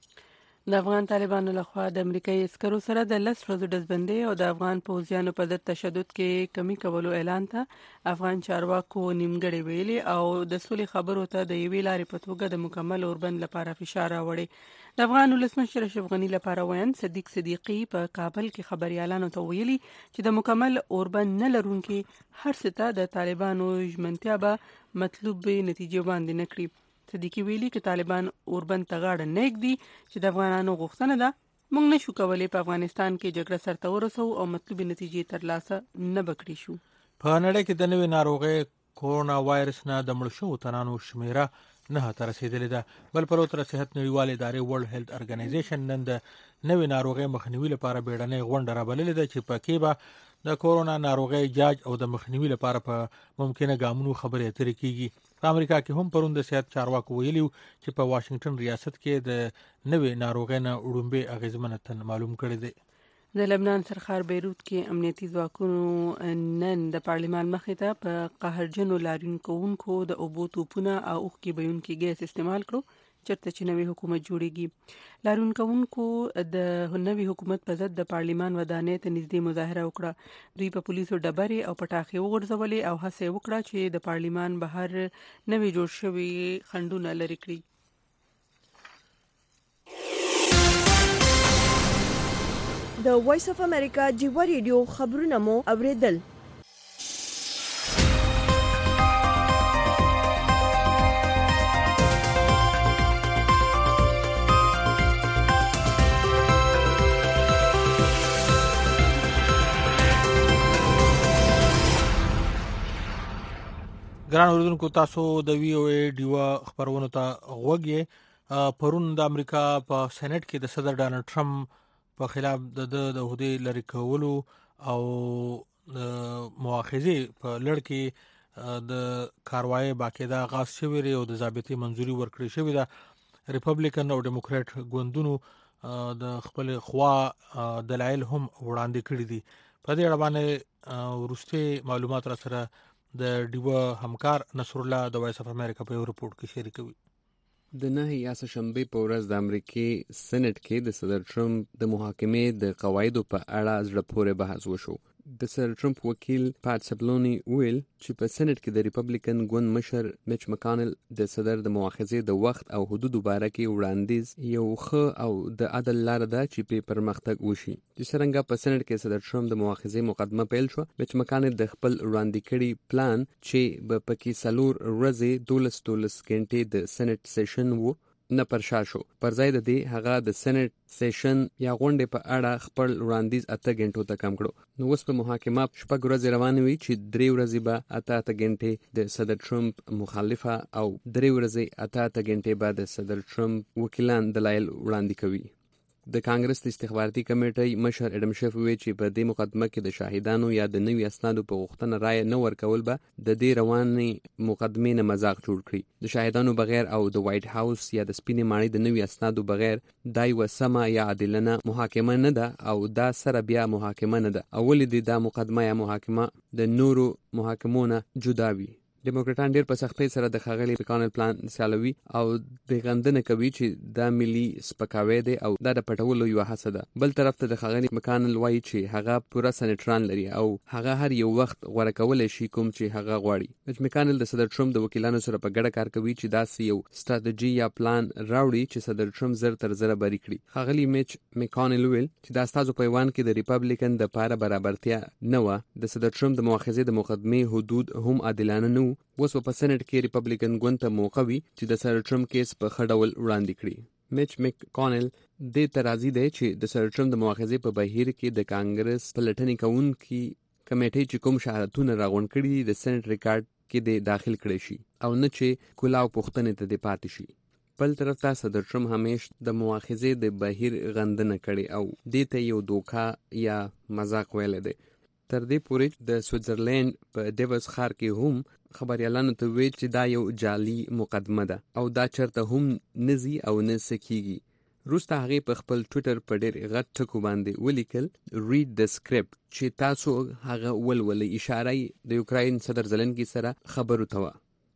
د افغان طالبانو لخوا د امریکایي عسکرو سره د لس ورځو ډزبندۍ او د افغان پوځیانو په ضد تشدد کې کمی کولو اعلان ته افغان چارواکو نیمګړی ویلي او د سولې خبرو ته د یوې لارې په توګه د مکمل اوربند لپاره فشار راوړي. د افغان ولسمشر اشرف غني لپاره ویان صدیق صدیقي په کابل کې خبريالانو ته ویلي چې د مکمل اوربند نه لرونکي هر څه ته د طالبانو ژمنتیا به مطلوب نتیجه باندې نکړي. صدیقي ویلي چې طالبان اوربند ته غاړه نه ږدي چې د افغانانو غوښتنه ده موږ نشو کولای په افغانستان کې جګړه سرته ورسو او مطلوبې نتیجې ترلاسه نه بکړي شو. په نړۍ کې د نوې ناروغۍ کورونا وایرس نه د مړ شوو تنانو شمیره نه ته رسیدلې ده. بل په لور صحت نړیوال ادارې ورلد هیلث ارګنایزیشن نن د نوې ناروغۍ مخنیوي لپاره بیړنۍ غونډه رابللې ده چې پکې به د کورونا ناروغۍ جاج او د مخنیوي لپاره په ممکنه ګامونو خبرې اترې کیږي. په امریکا کې هم پرون د صحت چارواکو ویلي چې په واشنگټن ریاست کې د نوې ناروغۍ نه وړومبې اغیزمنه تن معلوم کړی دی. د لبنان سرخار بیروت کې امنیتي ځواکونو نن د پارلمان مخې ته په قهرجنو لاریون کوونکو د اوبو توپونه او اوښکې بهیونکي ګیس استعمال کړو چرته چې نوې حکومت جوړیږي. لاریون کوونکو د نوې حکومت په ضد د پارلمان ودانۍ ته نږدې مظاهره وکړه. دوی په پولیسو ډبرې او پټاخې وغورځولې او هڅه وکړه چې د پارلمان بهر نوې جوړ شوي خنډونه لرې کړي. د وایس اف امریکا ډیوا ریډیو خبرونه مو اوریدل. ګران اوریدونکو تاسو د وی او ای ډیوا خبرونه ته غوږی. پرون د امریکا په سېنات کې د صدر ډانلډ ټرمپ په خلاف د د هدي لری کولو او مؤاخذه په لړ کې د کاروایی باقاعده آغاز شوی او د ضابطي منځوري ورکړې شوې ده. ریپبلیکن او ډیموکراټ ګوندونو د خپل خوا دلایل هم وړاندې کړی دي. په دې اړه باندې ورسته معلومات را سره د ډیوا همکار نصر الله د وایس اف امریکا په یو رپورت کې شریکوي. د نه یاسه شنبه په ورځ د امریکای سېنات کې د صدر ټرمپ د محاکمې د قواعدو په اړه زړه پورې بحث وشو. د صدر ټرمپ وکیل پات سبلونی ویل چې په سېنات کې د ریپبلیکن ګوند مشر میچ مکانل د صدر د مؤاخذې د وخت او حدودو باره کې وړاندیز یو ښه او د عدل لار ده چې په پرمختګ وشي. چې څنګه په سېنات کې صدر ټرمپ د مؤاخذې مقدمه پیل شو، میچ مکانل د خپل وړاندې کړي پلان چې په پکې سلور ورځې دولس دولس غنټې د سېنات سیشن وو نه پرشا شو. پر ځای د دې هغه د سېنات سیشن یا غونډې په اړه خپل وړاندیز اته غنټو ته کم کړو. نو اوس په محاکمه شپږ ورځې روانې وي چې درې ورځې به اته اته غنټې د صدر ټرمپ مخالفه او درې ورځې اته اته غنټې به د صدر ټرمپ وکیلان دلایل وړاندې کوي. د کانګرس د استخباراتي کمیټې مشر اډم شیف وی چې په دې مقدمه کې د شاهدانو یا د نوي اسنادو په غوښتنه رائے نه ورکول به د دې روانې مقدمې نه مذاق جوړ کړي. د شاهدانو بغیر او د وایټ هاوس یا د سپینې ماڼۍ د نوي اسنادو بغیر دا یو سمه یا عادلانه محاکمه نه ده او دا سره بیا محاکمه نه ده. اول دې دا مقدمه یا محاکمه د نورو محاکمونو جدا وي. ډیموکراټان ډیر په سختۍ سره د خاغلی مکانل پلان سالوي او د غندنه کوي چې دا ملي سپکاوی دی او دا د پټولو یو هڅه ده. بل طرف ته د خاغلی مکانل وایي چې هغه پوره سېنټران لري او هغه هر یو وخت غوړه کولای شي کوم چې هغه غواړي. میچ مکانل د صدر ټرمپ د وکیلانو سره په ګډه کار کوي چې داسې یو ستراتیژي یا پلان راوړي چې صدر ټرمپ زر تر زر بری کړي. خاغلی میچ مکانل ویل چې دا ستاسو په ایوان کې د ریپبلیکن د پاره برابرتیا نه و. د صدر ټرمپ د مؤاخذې د مقدمې حدود هم عادلانه نه. اوس په سېنات کې ریپبلیکن ګوند ته موقع وي چې د صدر ټرمپ کیس په ښه ډول وړاندې کړي. میچ مکانل دې ته راضي دی چې د صدر ټرمپ د مؤاخذې په بهیر کې د کانګرس پلټنې کوونکي کمیټې چې کوم شهادتونه راغونډ کړي د سېنات ریکارډ کې د داخل کړي شي او نه چې کلاو پوښتنې ته د پاتې شي. بل طرف ته صدر ټرمپ همیش د مؤاخذې د بهیر غندنه کړي او دې ته یو دوکا یا مذاق ویل دی. تر دې پورې د سویټزرلند په ډیوس ښار کې هم خبريالانو ته ویل چې دا یو جعلي مقدمه ده او دا چرته هم نزي او نه سکیږي. روسته هغه په خپل ټوئیټر په ډېر غټ ټکو باندې ولیکل read the script چې تاسو هغه ولولئ. اشاره د یوکراین صدر زلنسکي سره خبرو ته و.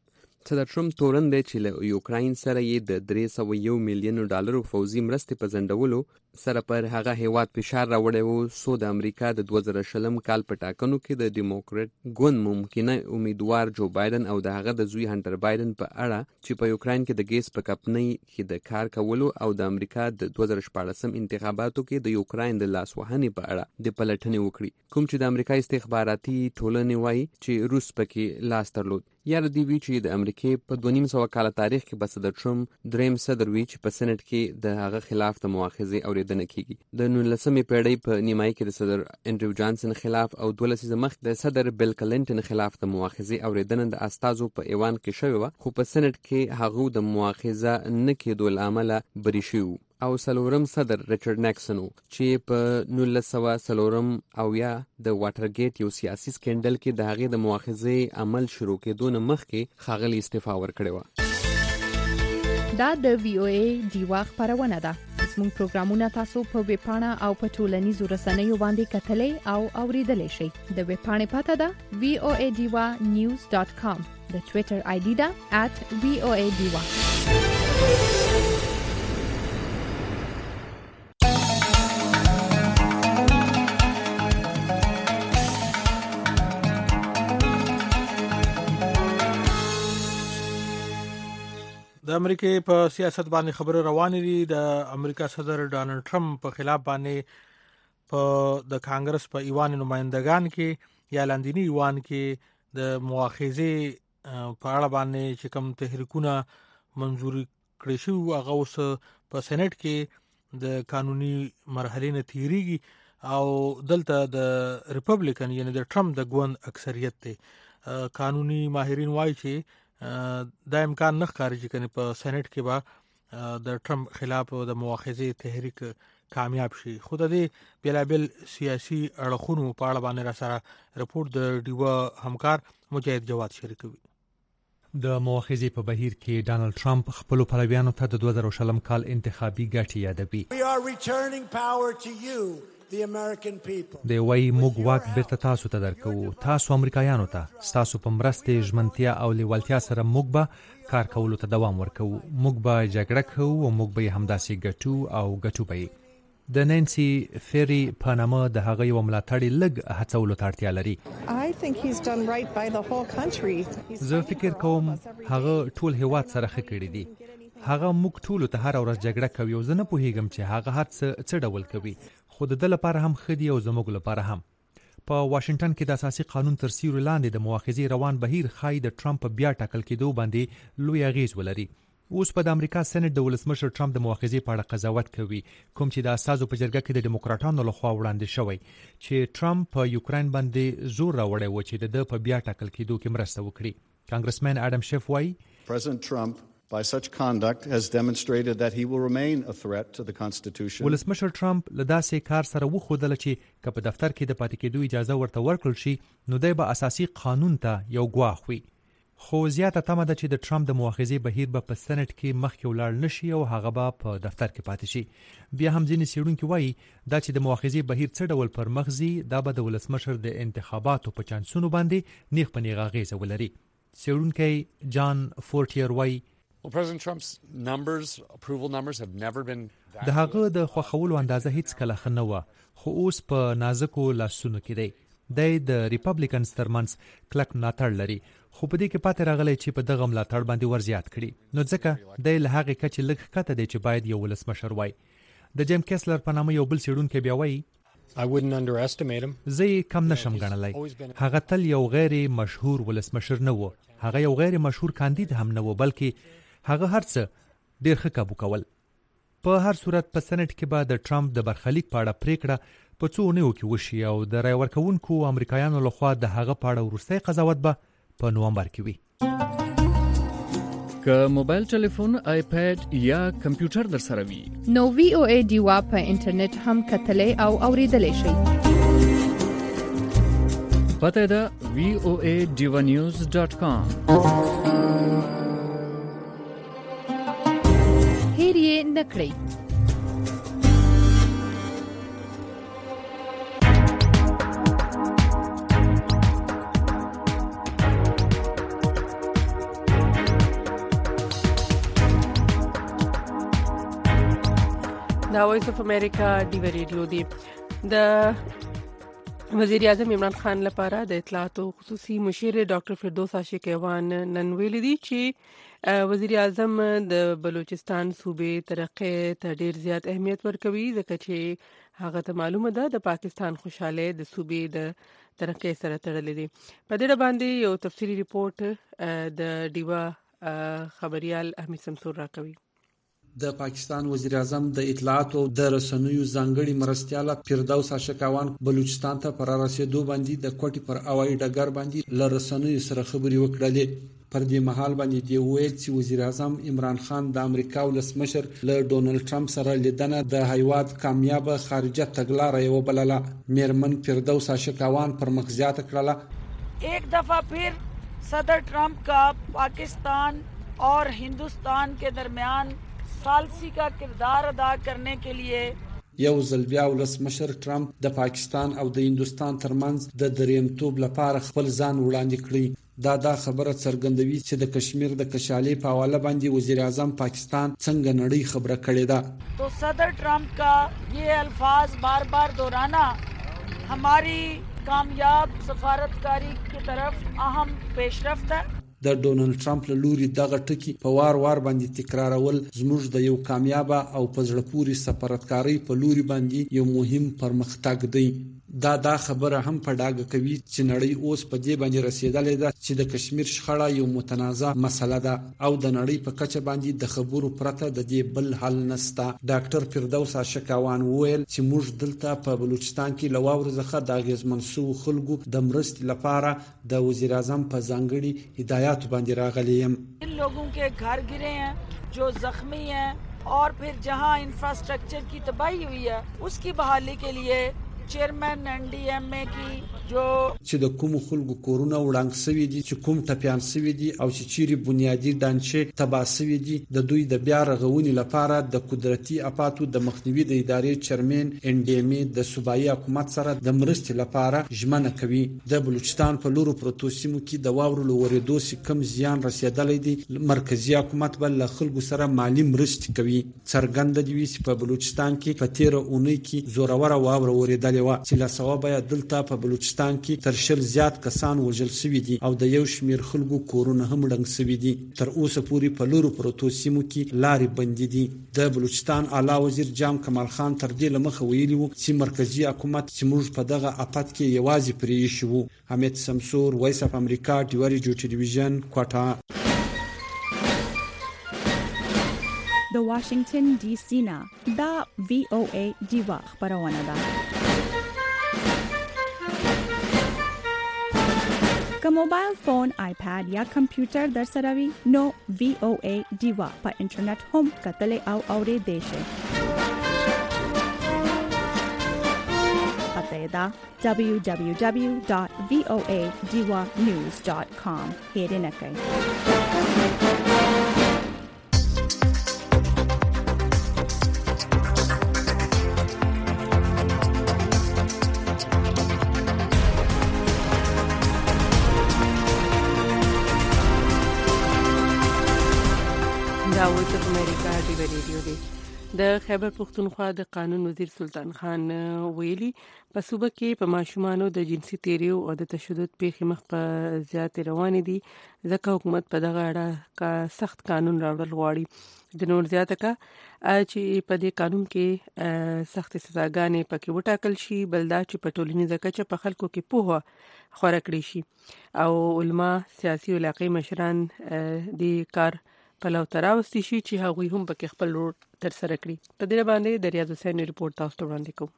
صدر ټرمپ تورن دی چې له یوکراین سره یې د درې سوه یو میلیونو ډالرو فوزي مرستې په ځنډولو سره پر هغه هیواد فشار راوړی و څو د امریکا د دوه زره شلم کال په ټاکنو کې د ډیموکراټ ګوند ممکنه امیدوار جو بایدن او د هغه د زوی هانټر بایدن په اړه چې په یوکراین کې د ګیس په کمپنۍ کې د کار کولو او د امریکا د دوه زره شپاړسم انتخاباتو کې د یوکراین د لاسوهنې په اړه د پلټنې وکړي. کوم چې د امریکا استخباراتي ټولنې وایي چې روس پکې لاس درلود. یاره دی وی چې د امریکای په دوه نیم سوه کال تاریخ کې بس د ټرمپ دریم صدر وی چې په سېنات کې د هغه خلاف د مؤاخذې اوریدنه کیږي. د نولسمې پیړۍ په نیمایي کې د صدر انډریو جانسن خلاف او دوه لسیزه مخکې د صدر بیل کلنټن خلاف د مؤاخذې اوریدنه د استازو په ایوان کې شوې وه، خو په سېنات کې هغه د مؤاخذه نه کېدو له امله بری شوي او سلورم صدر ریچارډ نیکسن چې په نولس سوه څلورم او یا د واټرګیټ یو سیاسي سکینډل کې د هغې د مؤاخذې عمل شروع کېدو نه مخکې ښاغلي استعفا ورکړې وه. دا د وی او ای ډیوا خپرونه ده. زموږ پروګرامونه تاسو په ویب پاڼه او په ټولنیزو رسنیو باندې کتلی او اوریدلی شئ. د ویب پاڼې پته ده وی او ای ډیوا نیوز ډاټ کام. د ټویټر آی ډي ده ات وی او ای ډیوا. د امریکای په سیاست باندې خبره روانه دي. د امریکا صدر ډانلډ ټرمپ په خلاف باندې په د کانګرس په ایوان نمائندگان کې یا لاندینی ایوان کې د مؤاخذه په اړه باندې چې کوم تحریکونه منزوري کړی شو هغه اوس په سېنات کې د قانوني مرحلې نه تیریږي او دلته د ریپبلیکن یعنی د ټرمپ د ګوند اکثریت دی. قانوني ماهرین وایي چې دا امکان نه ښکاري چې کنه په سېنات کې به د ټرمپ خلاف د مؤاخذه تحریک کامیاب شي. خو د دې بلابل سیاسي اړخونو په اړه باندې را سره رپورت د ډیوا همکار مجاهد جواد شریکوي. د مؤاخذې په بهیر کې ډانلډ ټرمپ خپل پلویانو ته د دوه زره شلم کال انتخابي ګټې یادوي. دی وایي موږ واک بیرته تاسو ته درکو، تاسو امریکایانو ته، ستاسو په مرستې، ژمنتیا او لیوالتیا سره موږ به کار کولو ته دوام ورکوو، موږ به جګړه کوو او موږ به همداسې ګټو او ګټو به یې. د نانسی فیری په نامه د هغه یو ملاتړي لږ هڅولو ته اړتیا لري. زه فکر کوم هغه ټول هیواد سره ښه کړي دي. هغه موږ ټولو ته هر ورځ جګړه کوي او زه نه پوهیږم چې هغه هر څه څه ډول کوي، خو د ده لپاره هم ښه دي او زموږ لپاره هم. په واشنگټن کې د اساسي قانون تر سیوري لاندې د مؤاخذې روان بهیر ښایي د ټرمپ بیا ټاکل کېدو باندې لوی اغیز ولري. اوس په د امریکا سېنات د ولسمشر ټرمپ د مؤاخذې په اړه قضاوت کوي، کوم چې د استازو په جرګه کې د ډیموکراټانو لخوا وړاندې شوی چې ټرمپ په یوکراین باندې زور راوړی و چې د ده په بیا ټاکل کېدو کې مرسته وکړي. کانګرسمن اډم شیف وایي President Trump by such conduct has demonstrated that he will remain a threat to the Constitution. ولسمشر ټرمپ له داسې کار سره وښودله چې که په دفتر کې د پاتې کېدو اجازه ورته ورکړل شي نو دی به اساسي قانون ته یو ګواښ وي. خو زیاته تمه ده چې د ټرمپ د مؤاخذې بهیر به په سېنات کې مخکې ولاړ نشي او هغه به په دفتر کې پاتې شي. بیا هم ځینې څېړونکي وایي دا چې د مؤاخذې بهیر څه ډول پر مخ ځي دا به د ولسمشر د انتخاباتو په چانسونو باندې نیغ په نیغ اغېزه ولري. څېړونکی جان فورټیر وایي د هغه د خوښولو اندازه هیڅ کله ښه نه وه، خو اوس په نازکو لاسونو کې دی. دی د ریپبلیکنز ترمنځ کلک ملاتړ لري، خو په دې کې پاتې راغلی چې په دغه ملاتړ باندې ورزیات کړي، نو ځکه دی له هغې کچې لږ ښکته دی چې باید یو ولسمشر وای. د جیم کیسلر په نامه یو بل څېړونکی بیا وایي زه یې کم نشم ګڼلی. هغه تل یو غیر مشهور ولسمشر نه و، هغه یو غیر مشهور کاندید هم نه و، بلکې هغه هر څه ډېر ښه کابو کول. په هر صورت په سېنات کې به د ټرمپ د برخلیک په اړه پریکړه په څو اونیو کې وشي او د رای ورکوونکو امریکایانو لخوا د هغه په اړه وروستی قضاوت به په نومبر کې وي. که موبایل ټلیفون، آیپیډ یا کمپیوټر در سره وي نو وی او ای ډیوا په انټرنیټ هم کتلی او اوریدلی شئ. پته ده وی او ای ډیوا نیوز ډاټ کام. هیر یې نه کړئ. دا وایس اف امریکا ډیو ریډیو دی. د وزیر اعظم عمران خان لپاره د اطلاعاتو خصوصي مشیر ډاکټر فردوس عاشق ایوان نن ویلي دي چې وزیر اعظم د بلوچستان صوبې ترقی ته ډیر زیات اهمیت ورکوي، ځکه چې هغه ته معلومه ده د پاکستان خوشاله د صوبې د ترقی سره تړلې دي. په دې باندې یو تفصیلی ریپورت د ډیوا خبريال احمد سمسور راکوي. د پاکستان وزیر اعظم د اطلاعاتو د رسنیو ځانګړي مرستیاله فردوس عاشق ایوان بلوچستان ته پر رسیدو باندې د کوټي پر هوایي ډګر باندې ل رسنیو سره خبري وکړلې. پر دې مهال باندې دی ویل چې وزیر اعظم عمران خان د امریکا ولسمشر له ډونلډ ټرمپ سره لیدنه د هیواد کامیاب خارجه تګلارې یو بلله. میرمن فردوس عاشق ایوان پر مخ زیاته کړله ایک دفعہ پھر صدر ٹرمپ کا پاکستان اور ہندوستان کے درمیان ثالثی کا کردار ادا کرنے کے لیے یو ځل بیا ولسمشر ټرمپ د پاکستان او د هندوستان ترمنځ د دریمتوب لپاره خپل ځان وړاندې کړی. دا دا خبره څرګندوي چې د کشمیر د کشالې په حواله باندې وزیر اعظم پاکستان څنګه نړۍ خبره کړې ده. تو صدر ٹرمپ کا یہ الفاظ بار بار دہرانا ہماری کامیاب سفارتکاری کی طرف اہم پیشرفت ہے. د ډونالد ټرمپ له لوري دغه ټکی په وار وار باندې تکرارول زموږ د یو کامیاب او په زړه پورې سفارتکاري په لوري باندې یو مهم پرمختګ دی. دا دا خبره هم په ډاګه کوي چې نړۍ اوس په دې باندې رسیدلې ده چې د کشمیر شخړه یو متنازع مسله ده او د نړۍ په کچه باندې د خبرو پرته د دې بل حل نشته. ډاکټر فردوس عاشقاوان وویل چې موږ دلته په بلوچستان کې لواور ځخه د اغیزمن سو خلکو د مرستې لپاره د وزیر اعظم په ځانګړي هدایت باندې راغلي یم. ان لوگوں کے گھر گرے ہیں جو زخمی ہیں اور پھر جہاں انفراسٹرکچر کی تباہی ہوئی ہے اس کی بحالی کے لیے چیئرمین این ڈی ایم اے کی جو چې د کوم خلکو کورونه وړاندې سوي دي چې کوم ټپيان سوي دي او چې چيري بنیادی ډانچې تباه سوي دي د دوی د بیا رغونې لپاره د قدرتي اپاتو د مخنیوي د ادارې چیرمن این ډي ایم اے د صوبایي حکومت سره د مرستې لپاره ژمنه کوي. د بلوچستان په لورو پروتو سیمو کې د واورو لورېدو سي کم زیان رسیدلې دي مرکزی حکومت بل له خلکو سره مالی مرستې کوي. څرګند دی چې په بلوچستان کې په تیر اونۍ کې زورور واورو ورېدلې و چې لا ثواب یې دلته په بلوچستان کې تر شل زیات کسان وژل شوي دي او د یو شمیر خلکو کورونه هم ړنګ شوي دي. تر اوسه پورې په لورو پروتو سیمو کې لارې بندې دي. د بلوچستان اعلی وزیر جام کمال خان تر دې لمخه ویلي وو چې مرکزی حکومت چې موږ په دغه اپات کې یوازې پرې شو. حمید سمسور، وایس اف امریکا، ډیوری جو ټلویزیون، کوټا. د واشنگټن ډي سي نه دا وی او ای دیوا خبرونه ده. که موبایل فون، آیپاد یا کمپیوټر در سره وي نو وی او ای دیوا په انټرنیټ هم کتل او اوریدل شي. پته دا دبلیو دبلیو دبلیو ډاٹ وی او ای دیوا نیوز ډاٹ کام هیرنه کوي. د خیبر پختونخوا د قانون وزیر سلطان خان ویلي په صوبه کې په ماشومانو د جنسي تیریو او د تشدد پیښې مخ په زیات روان دي ځکه حکومت په دغه اړه کا سخت قانون راوړل غواړي. د نور زیاته کا چې په دې قانون کې سخت سزاګانې پکې وټاکل شي بل دا چې په ټولنیزه کچه په خلکو کې پوهه خورا کړی شي او علما سیاسي علاقې مشران دې کار په لو تراوستي شي چې هغوی هم پکې خپل رول تر سره کړی. په دې باندې د ریاض حسین ریپورت تاسو ته وړاندې کوم.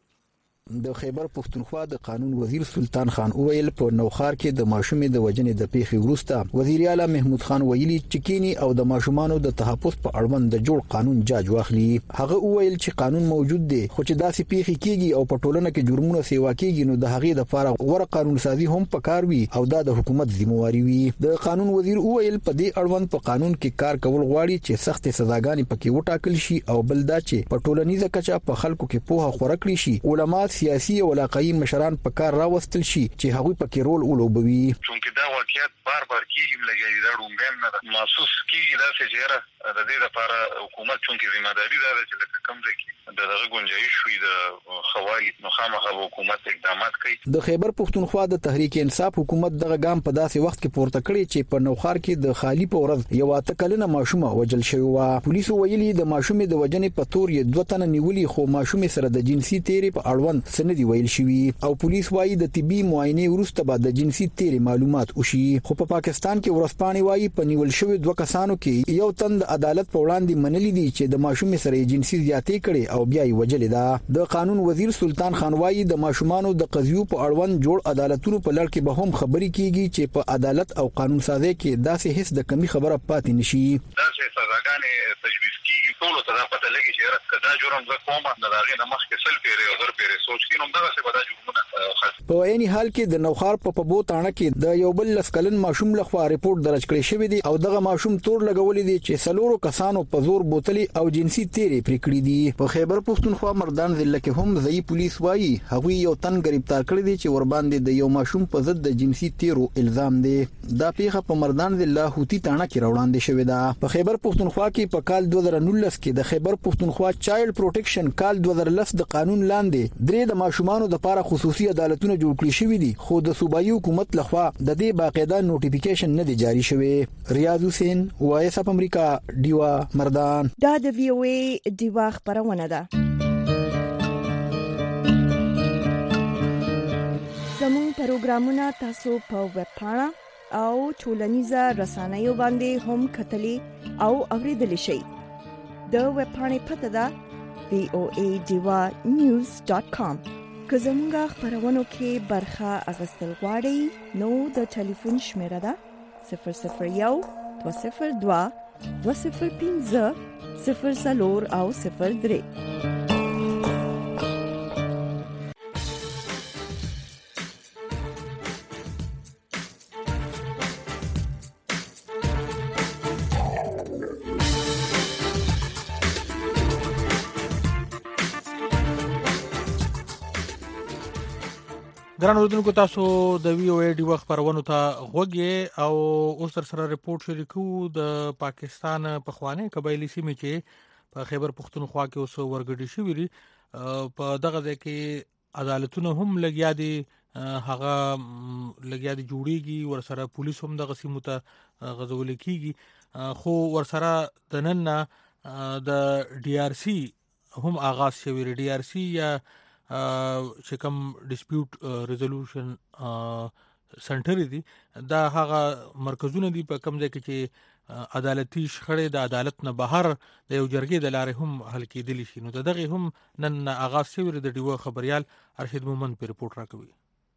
د خیبر پختونخوا د قانون وزیر سلطان خان اویل په نوخار کې د ماشومې د وجنې د پیښې وروسته وزیر اعلی محمود خان ویلي چې کینی او د ماشومانو د تحفظ په اړوند د جوړ قانون جاج واخلي. هغه اویل چې قانون موجود دی خو چې داسې پیښې کیږي او په ټولنه کې جرمونه سیوا کیږي نو د هغې د لپاره غوړه قانون سازي هم پکار وي او دا د حکومت ذمہواری وي. د قانون وزیر اویل په دې اړوند په قانون کې کار کول غواړي چې سخت سزاګانې پکې وټاکل شي او بل دا چې په ټولنیزه کچه په خلکو کې پوهه خورا کړی شي. علما سیاسي او علاقائی مشران په کار راوستل شي چې هغوی پکې رول ولوبوي. چونکه دا واقعیت بار بار کیږي لګي دا رومبم نه محسوس کیږي دا چې جره د دې لپاره حکومت چونکه ځمېداري ده چې کوم ځای کې دغه گنجائش وي د خوالي مخامخ حکومت اقدامات کوي. د خیبر پختونخوا د تحریک انصاف حکومت دغه ګام په داسې وخت کې پورته کړی چې په نوخار کې د خالی په ورځ یو اتکلنه ماشومه وجل شوی و. پولیسو ویلي د ماشومې د وجنې په تور یې دوه تنه نیولي خو ماشومې سره د جنسي تیرې په اړوند سندي ویل شوی او پولیس وايي د طبي معاینه وروسته بعد د جنسي تیرې معلومات وشي. خو په پاکستان کې ورسپانې وايي په نیول شوی دوه کسانو کې یو تن د عدالت په وړاندې منلي دي چې د ماشومې سره جنسي زیاتې کړي او بیا یې وجلې ده. د قانون وزیر سلطان خان وايي د ماشومانو د قضیو په اړوند جوړ عدالتونو په لړ کې به هم خبرې کیږي چې په عدالت او قانون سازي کې داسې هیڅ د کمی خبره پاتې نشي. داسې سزاګانې تجویز کیږي ټول ته دا پته لګي چې راځه جرم زه کومه د هغې نه مخکې سل پیری او زر پیری سوچ کینم دا څه به دا جرمونه په عین حال کې د نوخار په پبو تاڼه کې د یو بل لسکلن ماشوم لخوا ریپورت درج کړی شوی دی او دغه ماشوم تور لګولې دي چې سلورو کسانو په زور بوتلې او جنسي تیرې پرې کړې دي. په خیبر پښتونخوا مردان ضلع کې هم ځای پولیس وایي هغه یو تن گرفتار کړی دی چې ور باندې د یو ماشوم په ضد د جنسي تیرو الزام دی. دا پیښه په مردان ضلع هوتی تاڼه کې روانه شوې ده. په خیبر پښتونخوا کې په کال دوه زره نولس کې د خیبر پښتونخوا چایلډ پروټیکشن کال دوه زره لس د قانون لاندې درې د ماشومانو د لپاره خصوصي عدالتونه جوړ کړی شوی دي، خو د صوبایي حکومت لخوا د دې باقاعده نوټیفیکیشن نه دی جاری شوی. ریاض حسین وایس اپ امریکا دیوا مردان. دا د وی او ای دیوا خبرونه ده. زموږ پروګرامونه تاسو په ویب پاڼه او ټولنیزه رسنیو باندې هم کتلی او اوریدلی شئ. د ویب پاڼې پته ده وی او ای دیوا نیوز ډاټ کام. که زموږ خبرونو کې برخه اخیستل غواړئ نو د ټلیفون شمیره ده صفر صفر یو دوه صفر دوه دوه صفر پنځه صفر څلور او صفر درې. ګران اوردونکو، تاسو د وی او ای ډي وخت پرونو ته غوږی او اوس تر سره ریپورت شریکو د پاکستان په خوانه قبایلی سیمې چې په خیبر پښتونخوا کې اوس ورګډي شوې دي. په دغه ځای کې عدالتونه هم لګیا دي، هغه لګیا دي جوړیږي، ورسره پولیس هم دغه سیمو ته غزول کیږي، خو ورسره د نن د ډي آر سی هم آغاز شوی. ډي آر سی یا چې کوم ډیسپیوټ ریزولوشن سنټر دي، دا هغه مرکزونه دي په کوم ځای کې چې عدالتي شخړې د عدالت نه بهر د یو جرګې د لارې هم حل کېدلی شي. نو دغه هم نن آغاز شوی د ډیو خبريال ارشد مومند په ریپورت راکوي.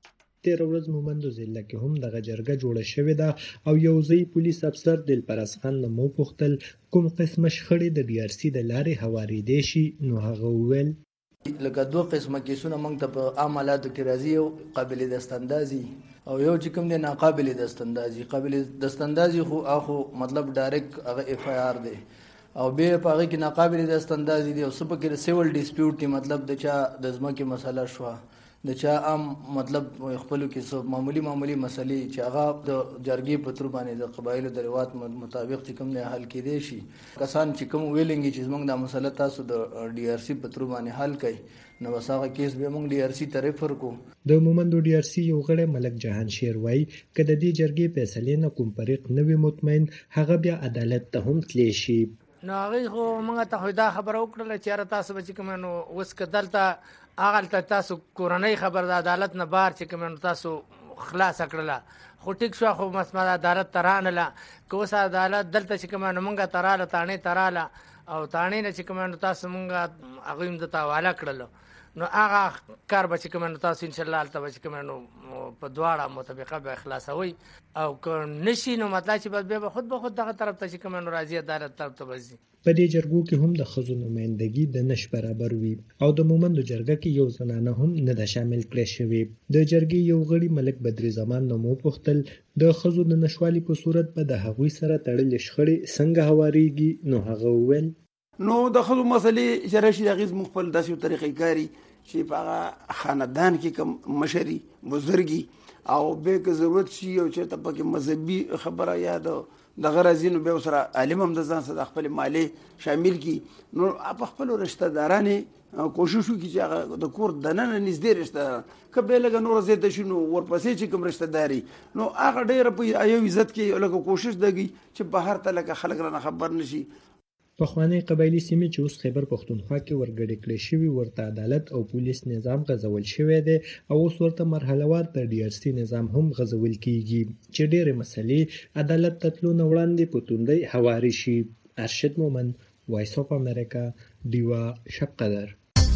تیر ورځ مومندو ضلع کې هم دغه جرګه جوړه شوې ده او یو ځای پولیس افسر دلپرس خان له مو پوښتل کوم قسمه شخړې د ډي آر سی د لارې هوارېدې شي، نو هغه وویل لکه دوه قسمه کیسونه موږ ته په عملاتو کې راځي، او قابل دستاندازي او یو چې کوم دی ناقابل دستاندازي. قابل دستاندازي خو اخو مطلب ډایرکټ هغه اف آی آر دی، او به په هغه کې ناقابل دستاندازي دی او سبا کې سیول ډیسپیوټ دی، مطلب د چا د ځمکې مسله شو، د چا عام مطلب خپل کې سو معمولی معمولی مسلې چې هغه د جرګې په تر باندې د قبایلو د روایت مطابق چې کوم نه حل کېدې شي. کسان چې کوم ویلنګي چې موږ د مسله تاسو د ډي آر سی په تر باندې حل کړي، نو وساغه کیس به موږ ډي آر سی طرف ورکو. د مومندو ډي آر سی یو غړی ملک جهان شیر وای کله د جرګې فیصله نه کوم فریق نه وي مطمئن، هغه بیا عدالت ته هم تلی شي. نو هغه خو موږ ته دا خبره وکړه چې تاسو به چې کوم نو اوس کدلته اغل تاسو کورنۍ خبر د عدالت نه بار چې کوم تاسو خلاص کړله، خو ټیک شو، خو مسمه عدالت ترانله کوس عدالت دلته چې کوم موږ تراله تانه تراله او تانه نه چې کوم تاسو موږ هغه هم د تاواله کړلو، نو هغه کار به چې کوم تاسو ان شاء الله البته چې کوم نو په دواړه مطابقه به اخلاصوي او نشي، نو مطلب چې به خود به خود دغه طرف ته چې کوم نو راځي عدالت طرف ته وځي. په دې جرګو کې هم د خزو نمائندګي د نش برابر وي او د مومندو جرګه کې یو زنانه هم نه ده شامل کړې شوې. د جرګې یو غړي ملک بدر زمان نو مو پوښتل د خزو د نشوالي په صورت به د هغوی سره تړلې شخړې څنګه هواريږي، نو هغه وویل نو د خزو مسلې شرشي د غیز مخفل داسې طریقې کاری چې په خاندان کې کوم مشري بزرګي او به که ضرورت شي او چې ته پکې مذهبي خبره یاد د غرضینو به سره عالم هم د ځان سره خپل مالی شامل کی، نو په خپل رشتہ دارانه کوشش وکړي چې د کور دننه نږدې رشتہ کبه لګ نور زیات شنو ورپسې چې کوم رشتہ داري، نو هغه ډېر په ایو عزت کې لکه کوشش دګي چې بهر ته لکه خلک را خبر نشي. په خواني قبایلی سیمې چې اوس خیبر پښتونخوا کې ورګډې کړې شوی ورته عدالت او پولیس نظام غزول شوی دی او اوس ورته مرحلهوار د ډي آر سی نظام هم غزول کیږي چې ډېرې مسلې عدالت تطلو نه وړاندې په توندۍ هواري شي. ارشد مومند، وایس اف امریکا، دیوا شب قدر.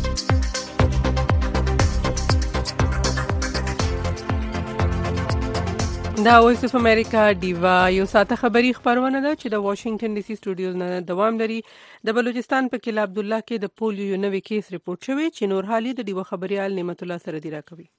دا وایس اف امریکا دیوا یو ساته خبری خبرونه ده چې د واشنگټن ډي سي سټوډیوز نه دوام لري. د بلوچستان په کلا عبدالله کې د پولیو یو نوې کیس ریپورت شوی چې نور حالي د دیوا خبريال نعمت الله سره دی راکوي.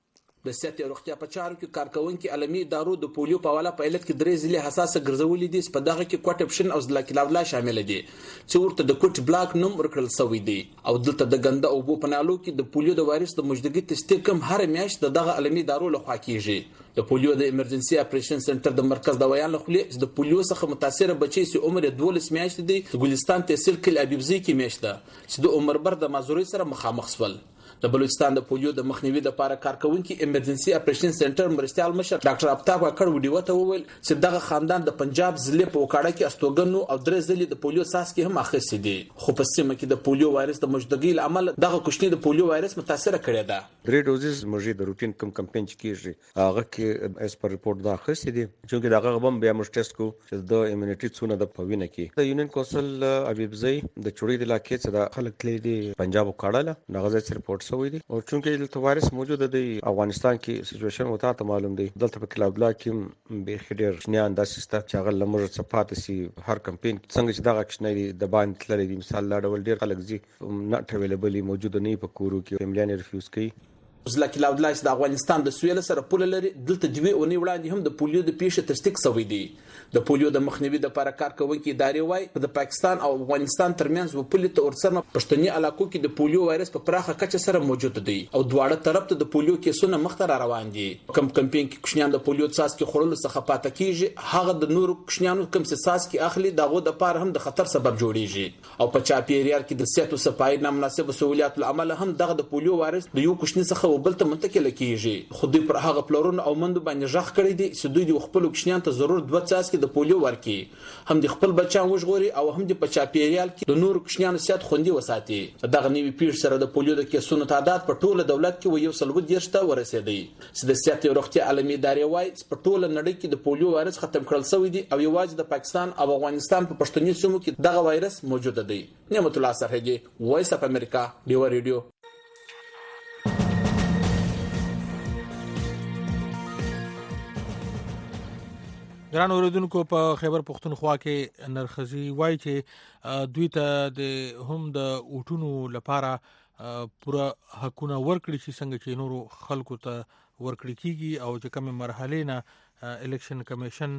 د صحت او روغتیا په چارو کې کارکونکو عالمي ادارو د پولیو په حواله په علت کې درې ځلې حساسه ګرځولې دي. په دغه کې کوټ اپشن او ضلع کلاولا شامل دي چې ورته د کوټ بلاک نوم ورکړل شوی دی او دلته د ګنده او بو پنالو کې د پولیو د وایرس د موجودګي تصدیق کوم هر میاشت دغه عالمي ادارو لخوا کیږي. د پولیو د ایمرجنسي اپریشن سنټر د مرکز د ویان لخوا د پولیو څخه متاثر بچي چې عمر دولس میاشتې دی د ګلستان تحصیل کل ابيبزي کې میاشته چې د عمر بر د مازوري سره مخامخ شول. د بلوچستان د پولیو د مخنیوي د لپاره کارکونکو ایمرجنسي اپریشن سنټر مرستيال مشر ډاکټر افتاب کړ وډیو ته وویل چې دغه خاندان د پنجاب ضلع په وکاړه کې استوګنو او درې ځلې د پولیو ساس کې هم اخیستي دي خو په سیمه کې د پولیو وایرس د موجودګۍ لامل دغه کوچنی د پولیو وایرس متاثر کړی ده. درې ډوزز موږ د روټین کم کمپاین کیږي هغه کې اس پر ریپورت دا اخیستي دي چې دغه غوم بیا موږ ټیسټ کو چې د ایمونټی څونه د پوینه کې د یونین کونسل ابيبزي د چوړي د علاقې څخه د خلک تللی دي پنجاب وکاړه دغه ځای ریپورت شوی دی او چونکه دلته وایرس موجود دی افغانستان کې سچويشن وتا ته معلوم دی دلته په کلاوډلا کې به خډیر نه انداز سیسته چې هغه لمر صفات سي هر کمپاین څنګه چې دغه کښنه دی د باندې تللی دی مثال لا ډول ډیر خلک زی ناټ اویلیبل موجود نه په کورو کې فیملیان ریفیوز کوي. ځکه کلاوډلا چې د افغانستان د سویل سره پوله لري دلته دوی اونې وړاندې هم د پولیو د پیښې تصدیق شوی دی. د پولیو د مخنیوي د لپاره کارکونکو ادارې وايي د پاکستان او افغانستان ترمنځ و پولیو ته ورسره پښتني علاقو کې د پولیو وایرس په پراخه کچه سره موجود دی او دواړه طرف ته د پولیو کیسونه مخته روان دي. کم کمپاین کې کوشنیان د پولیو څاس کې خورلو څخه پاتې کیږي هغه د نورو کوشنیانو کم څاس کې اخلي دغه د لپاره هم د خطر سبب جوړیږي او په چاپیریال کې د صحت او صفای نامناسب سہولیات العمل هم دغه د پولیو وایرس د یو کوشنی څخه وبلته منتقل کیږي. خو دوی پر هغه پلورونو او مندو باندې ژغ کړی دي چې دوی د خپل کوشنیان ته ضرور دوه څاس کې د پولیو ورکي هم د خپل بچان وژغوري او هم د پچاپیریال کې د نور کوشنیانو صحت خوندي وساتي. دغه نیوی پیښ سره د پولیو د کیسونو تعداد په ټوله دولت کې و یو سل ودیرش ته ورسېدی چې د صحت او روغتیا عالمي ادارې وايي په ټوله نړۍ کې د پولیو وایرس ختم کړل شوی دی او یوازې د پاکستان او افغانستان په پښتوني سیمو کې دغه وایرس موجود دی. نعمت الله سرحجي وایس اف امریکا ډیو ریډیو. ګران اوریدونکو په خیبر پختونخوا کې نرخزي وایي چې دوی ته د هم د اوټونو لپاره پوره حقونه ورکړي چې څنګه چې نورو خلکو ته ورکړي کیږي او چې کومه مرحله نه الیکشن کمیشن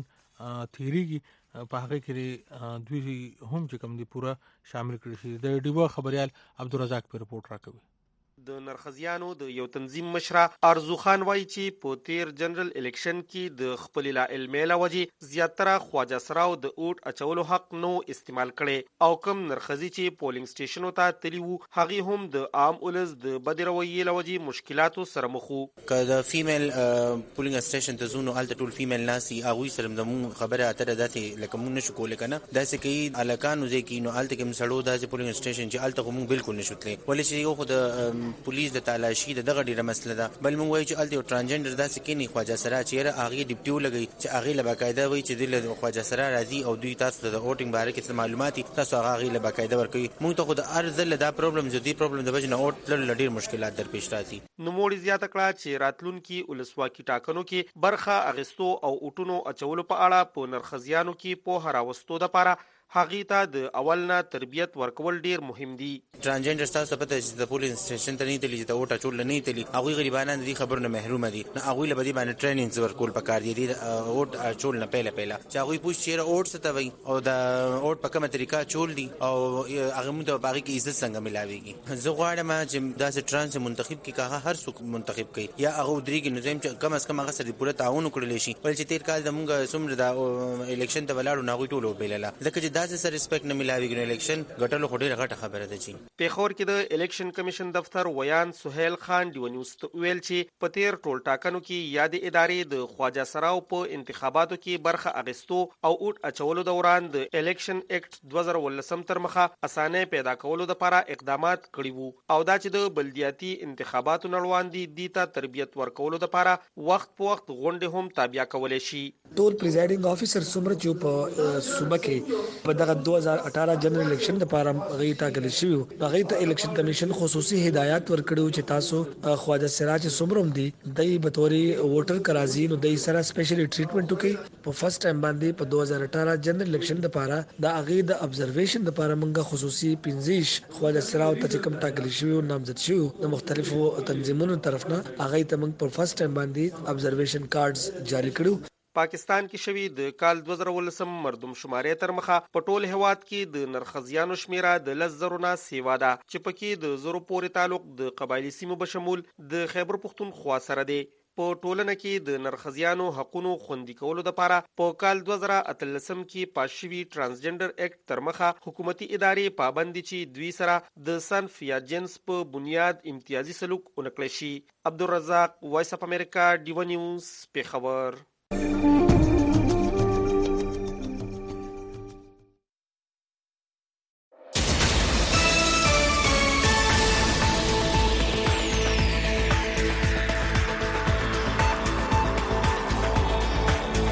تیریږي په هغه کې دوی هم چې کوم دي پوره شامل کړي شي. د ډیو خبريال عبدالرزاق په رپورت راکوي. د نرخزیانو د یو تنظیم مشره ارزو خان وایي چې په تیر جنرال الیکشن کې د خپل لا علمي لوجې زیاتره خواجه سراو د اوټ اچولو حق نو استعمال کړي او کم نرخزي چې پولینګ سټیشنو ته تلیو هغه هم د عام اولز د بدروي لوجې مشکلاتو سره مخ وو. کله فیمیل پولینګ سټیشن ته زونو الته ټول فیمیل ناسي هغه سره د مون خبره اتره داسې لکه مون نشو کول کنه داسې کې الکانو ځکه نو الته کې مسړو داسې پولینګ سټیشن چې الته مون بالکل نشوتلی ولې چې یو خو د پولیس د تلاشي د دغه ډیره مسله ده بل موږ وایو چې الته یو ترانسجندر داسې کې نه خواجه سره چې هغه ډیپټیو لګي چې هغه له باقاعده وایي چې د خواجه سره راځي او دوی تاسو د اوټینګ باره کې معلومات تاسو هغه له باقاعده ورکوي. موږ ته خو د ارزل دا پرابلم زدي پرابلم د وجنه اوټ لړ ډیر مشکلات در پیښ راځي. نو موږ زیاته کړه چې راتلونکي ولسواکي ټاکنو کې برخه اغستو او اوټونو اچولو په اړه په نرخزیانو کې په هراوستو د لپاره هغه ته د اولنا تربیت ورکول ډیر مهم دي. ترانسجندر تاسو پته چې د پولیس سټیشن ته نه تللی چې د اوټ اچول نه تللی هغه غریبانان دي خبرونه محروم دي نه هغه له بدی باندې ټریننګ ورکول پکار دي اوټ اچول نه پهله پهله چې هغه پوښ چیرې اوټ څه ته وي او د اوټ په کومه طریقه چول دي او هغه موږ ته باقي کې عزت څنګه ملاويږي. زه غواړم چې داسې ترانس منتخب کې کاغه هر څوک منتخب کړي یا هغه درېږي نو زم چې کم از کم هغه سره پوره تعاون وکړي شي ول چې تیر کال د موږ سمره د الیکشن ته ولاړو نه غوټولو بیلله لکه چې داسې سره ریسپیکټ نه ملاويږي الیکشن ګټلو خډه غټه خبره ده. چې پیښور کې د الیکشن کمیشن دفتر ویان سہیل خان ډیو نیوز ویل چې په تیر ټول ټاکنو کې یاد ادارې د خواجه سراو په انتخاباتو کې برخه اغستو او اوټ اچولو دوران د الیکشن اکټ دوه زره ولسم تر مخه اسانه پیدا کولو لپاره اقدامات کړي وو او دا چې د بلدیاتي انتخاباتو نړوان دي د ته تربیت ورکولو لپاره وخت په وخت غونډه هم تابع کولای شي. ټول پریزایډینګ افیسر څومره چې په صوبه کې په دغه دوه زره اټھارہ جنرال الیکشن لپاره غي ټاکل شوی هغه ته الیکشن کمیشن خصوصي هدایت ورکړو چې تاسو خواجه سراج سمروم دي دای به توري ووټر کرازي نو دای سره سپیشلی ټریټمنټ وکي په فرست ټایم باندې په دوه زره اټھارہ جنرال الیکشن لپاره د هغه د ابزرویشن لپاره موږ خصوصي پنځیش خواجه سراو ته کوم ټاکل شوی نامزد شوی د مختلفو تنظیمونو طرفنا هغه ته موږ په فرست ټایم باندې ابزرویشن کارډز جاری کړو. پاکستان کې شوی د کال دوه زره ولسم مردم شمارې تر مخه په ټول هواد کې د نرخزیانو شمیره د لس زرو نه سیوا ده چې پکې د زرو پورې تعلق د قبایلی سیمو بشمول د خیبر پختونخوا سره دی. په ټولنه کې د نرخزیانو حقونو خوندي کولو لپاره په کال دوه زره اتلسم کې پاس شوی ترانسجنډر اکټ تر مخه حکومتي ادارې پابندي چې دوی سره د صنف یا جنس په بنیاد امتیازي سلوک ونکړي شي. عبدالرزاق، وایس اف امریکا، ډیو نیوز، پیښور.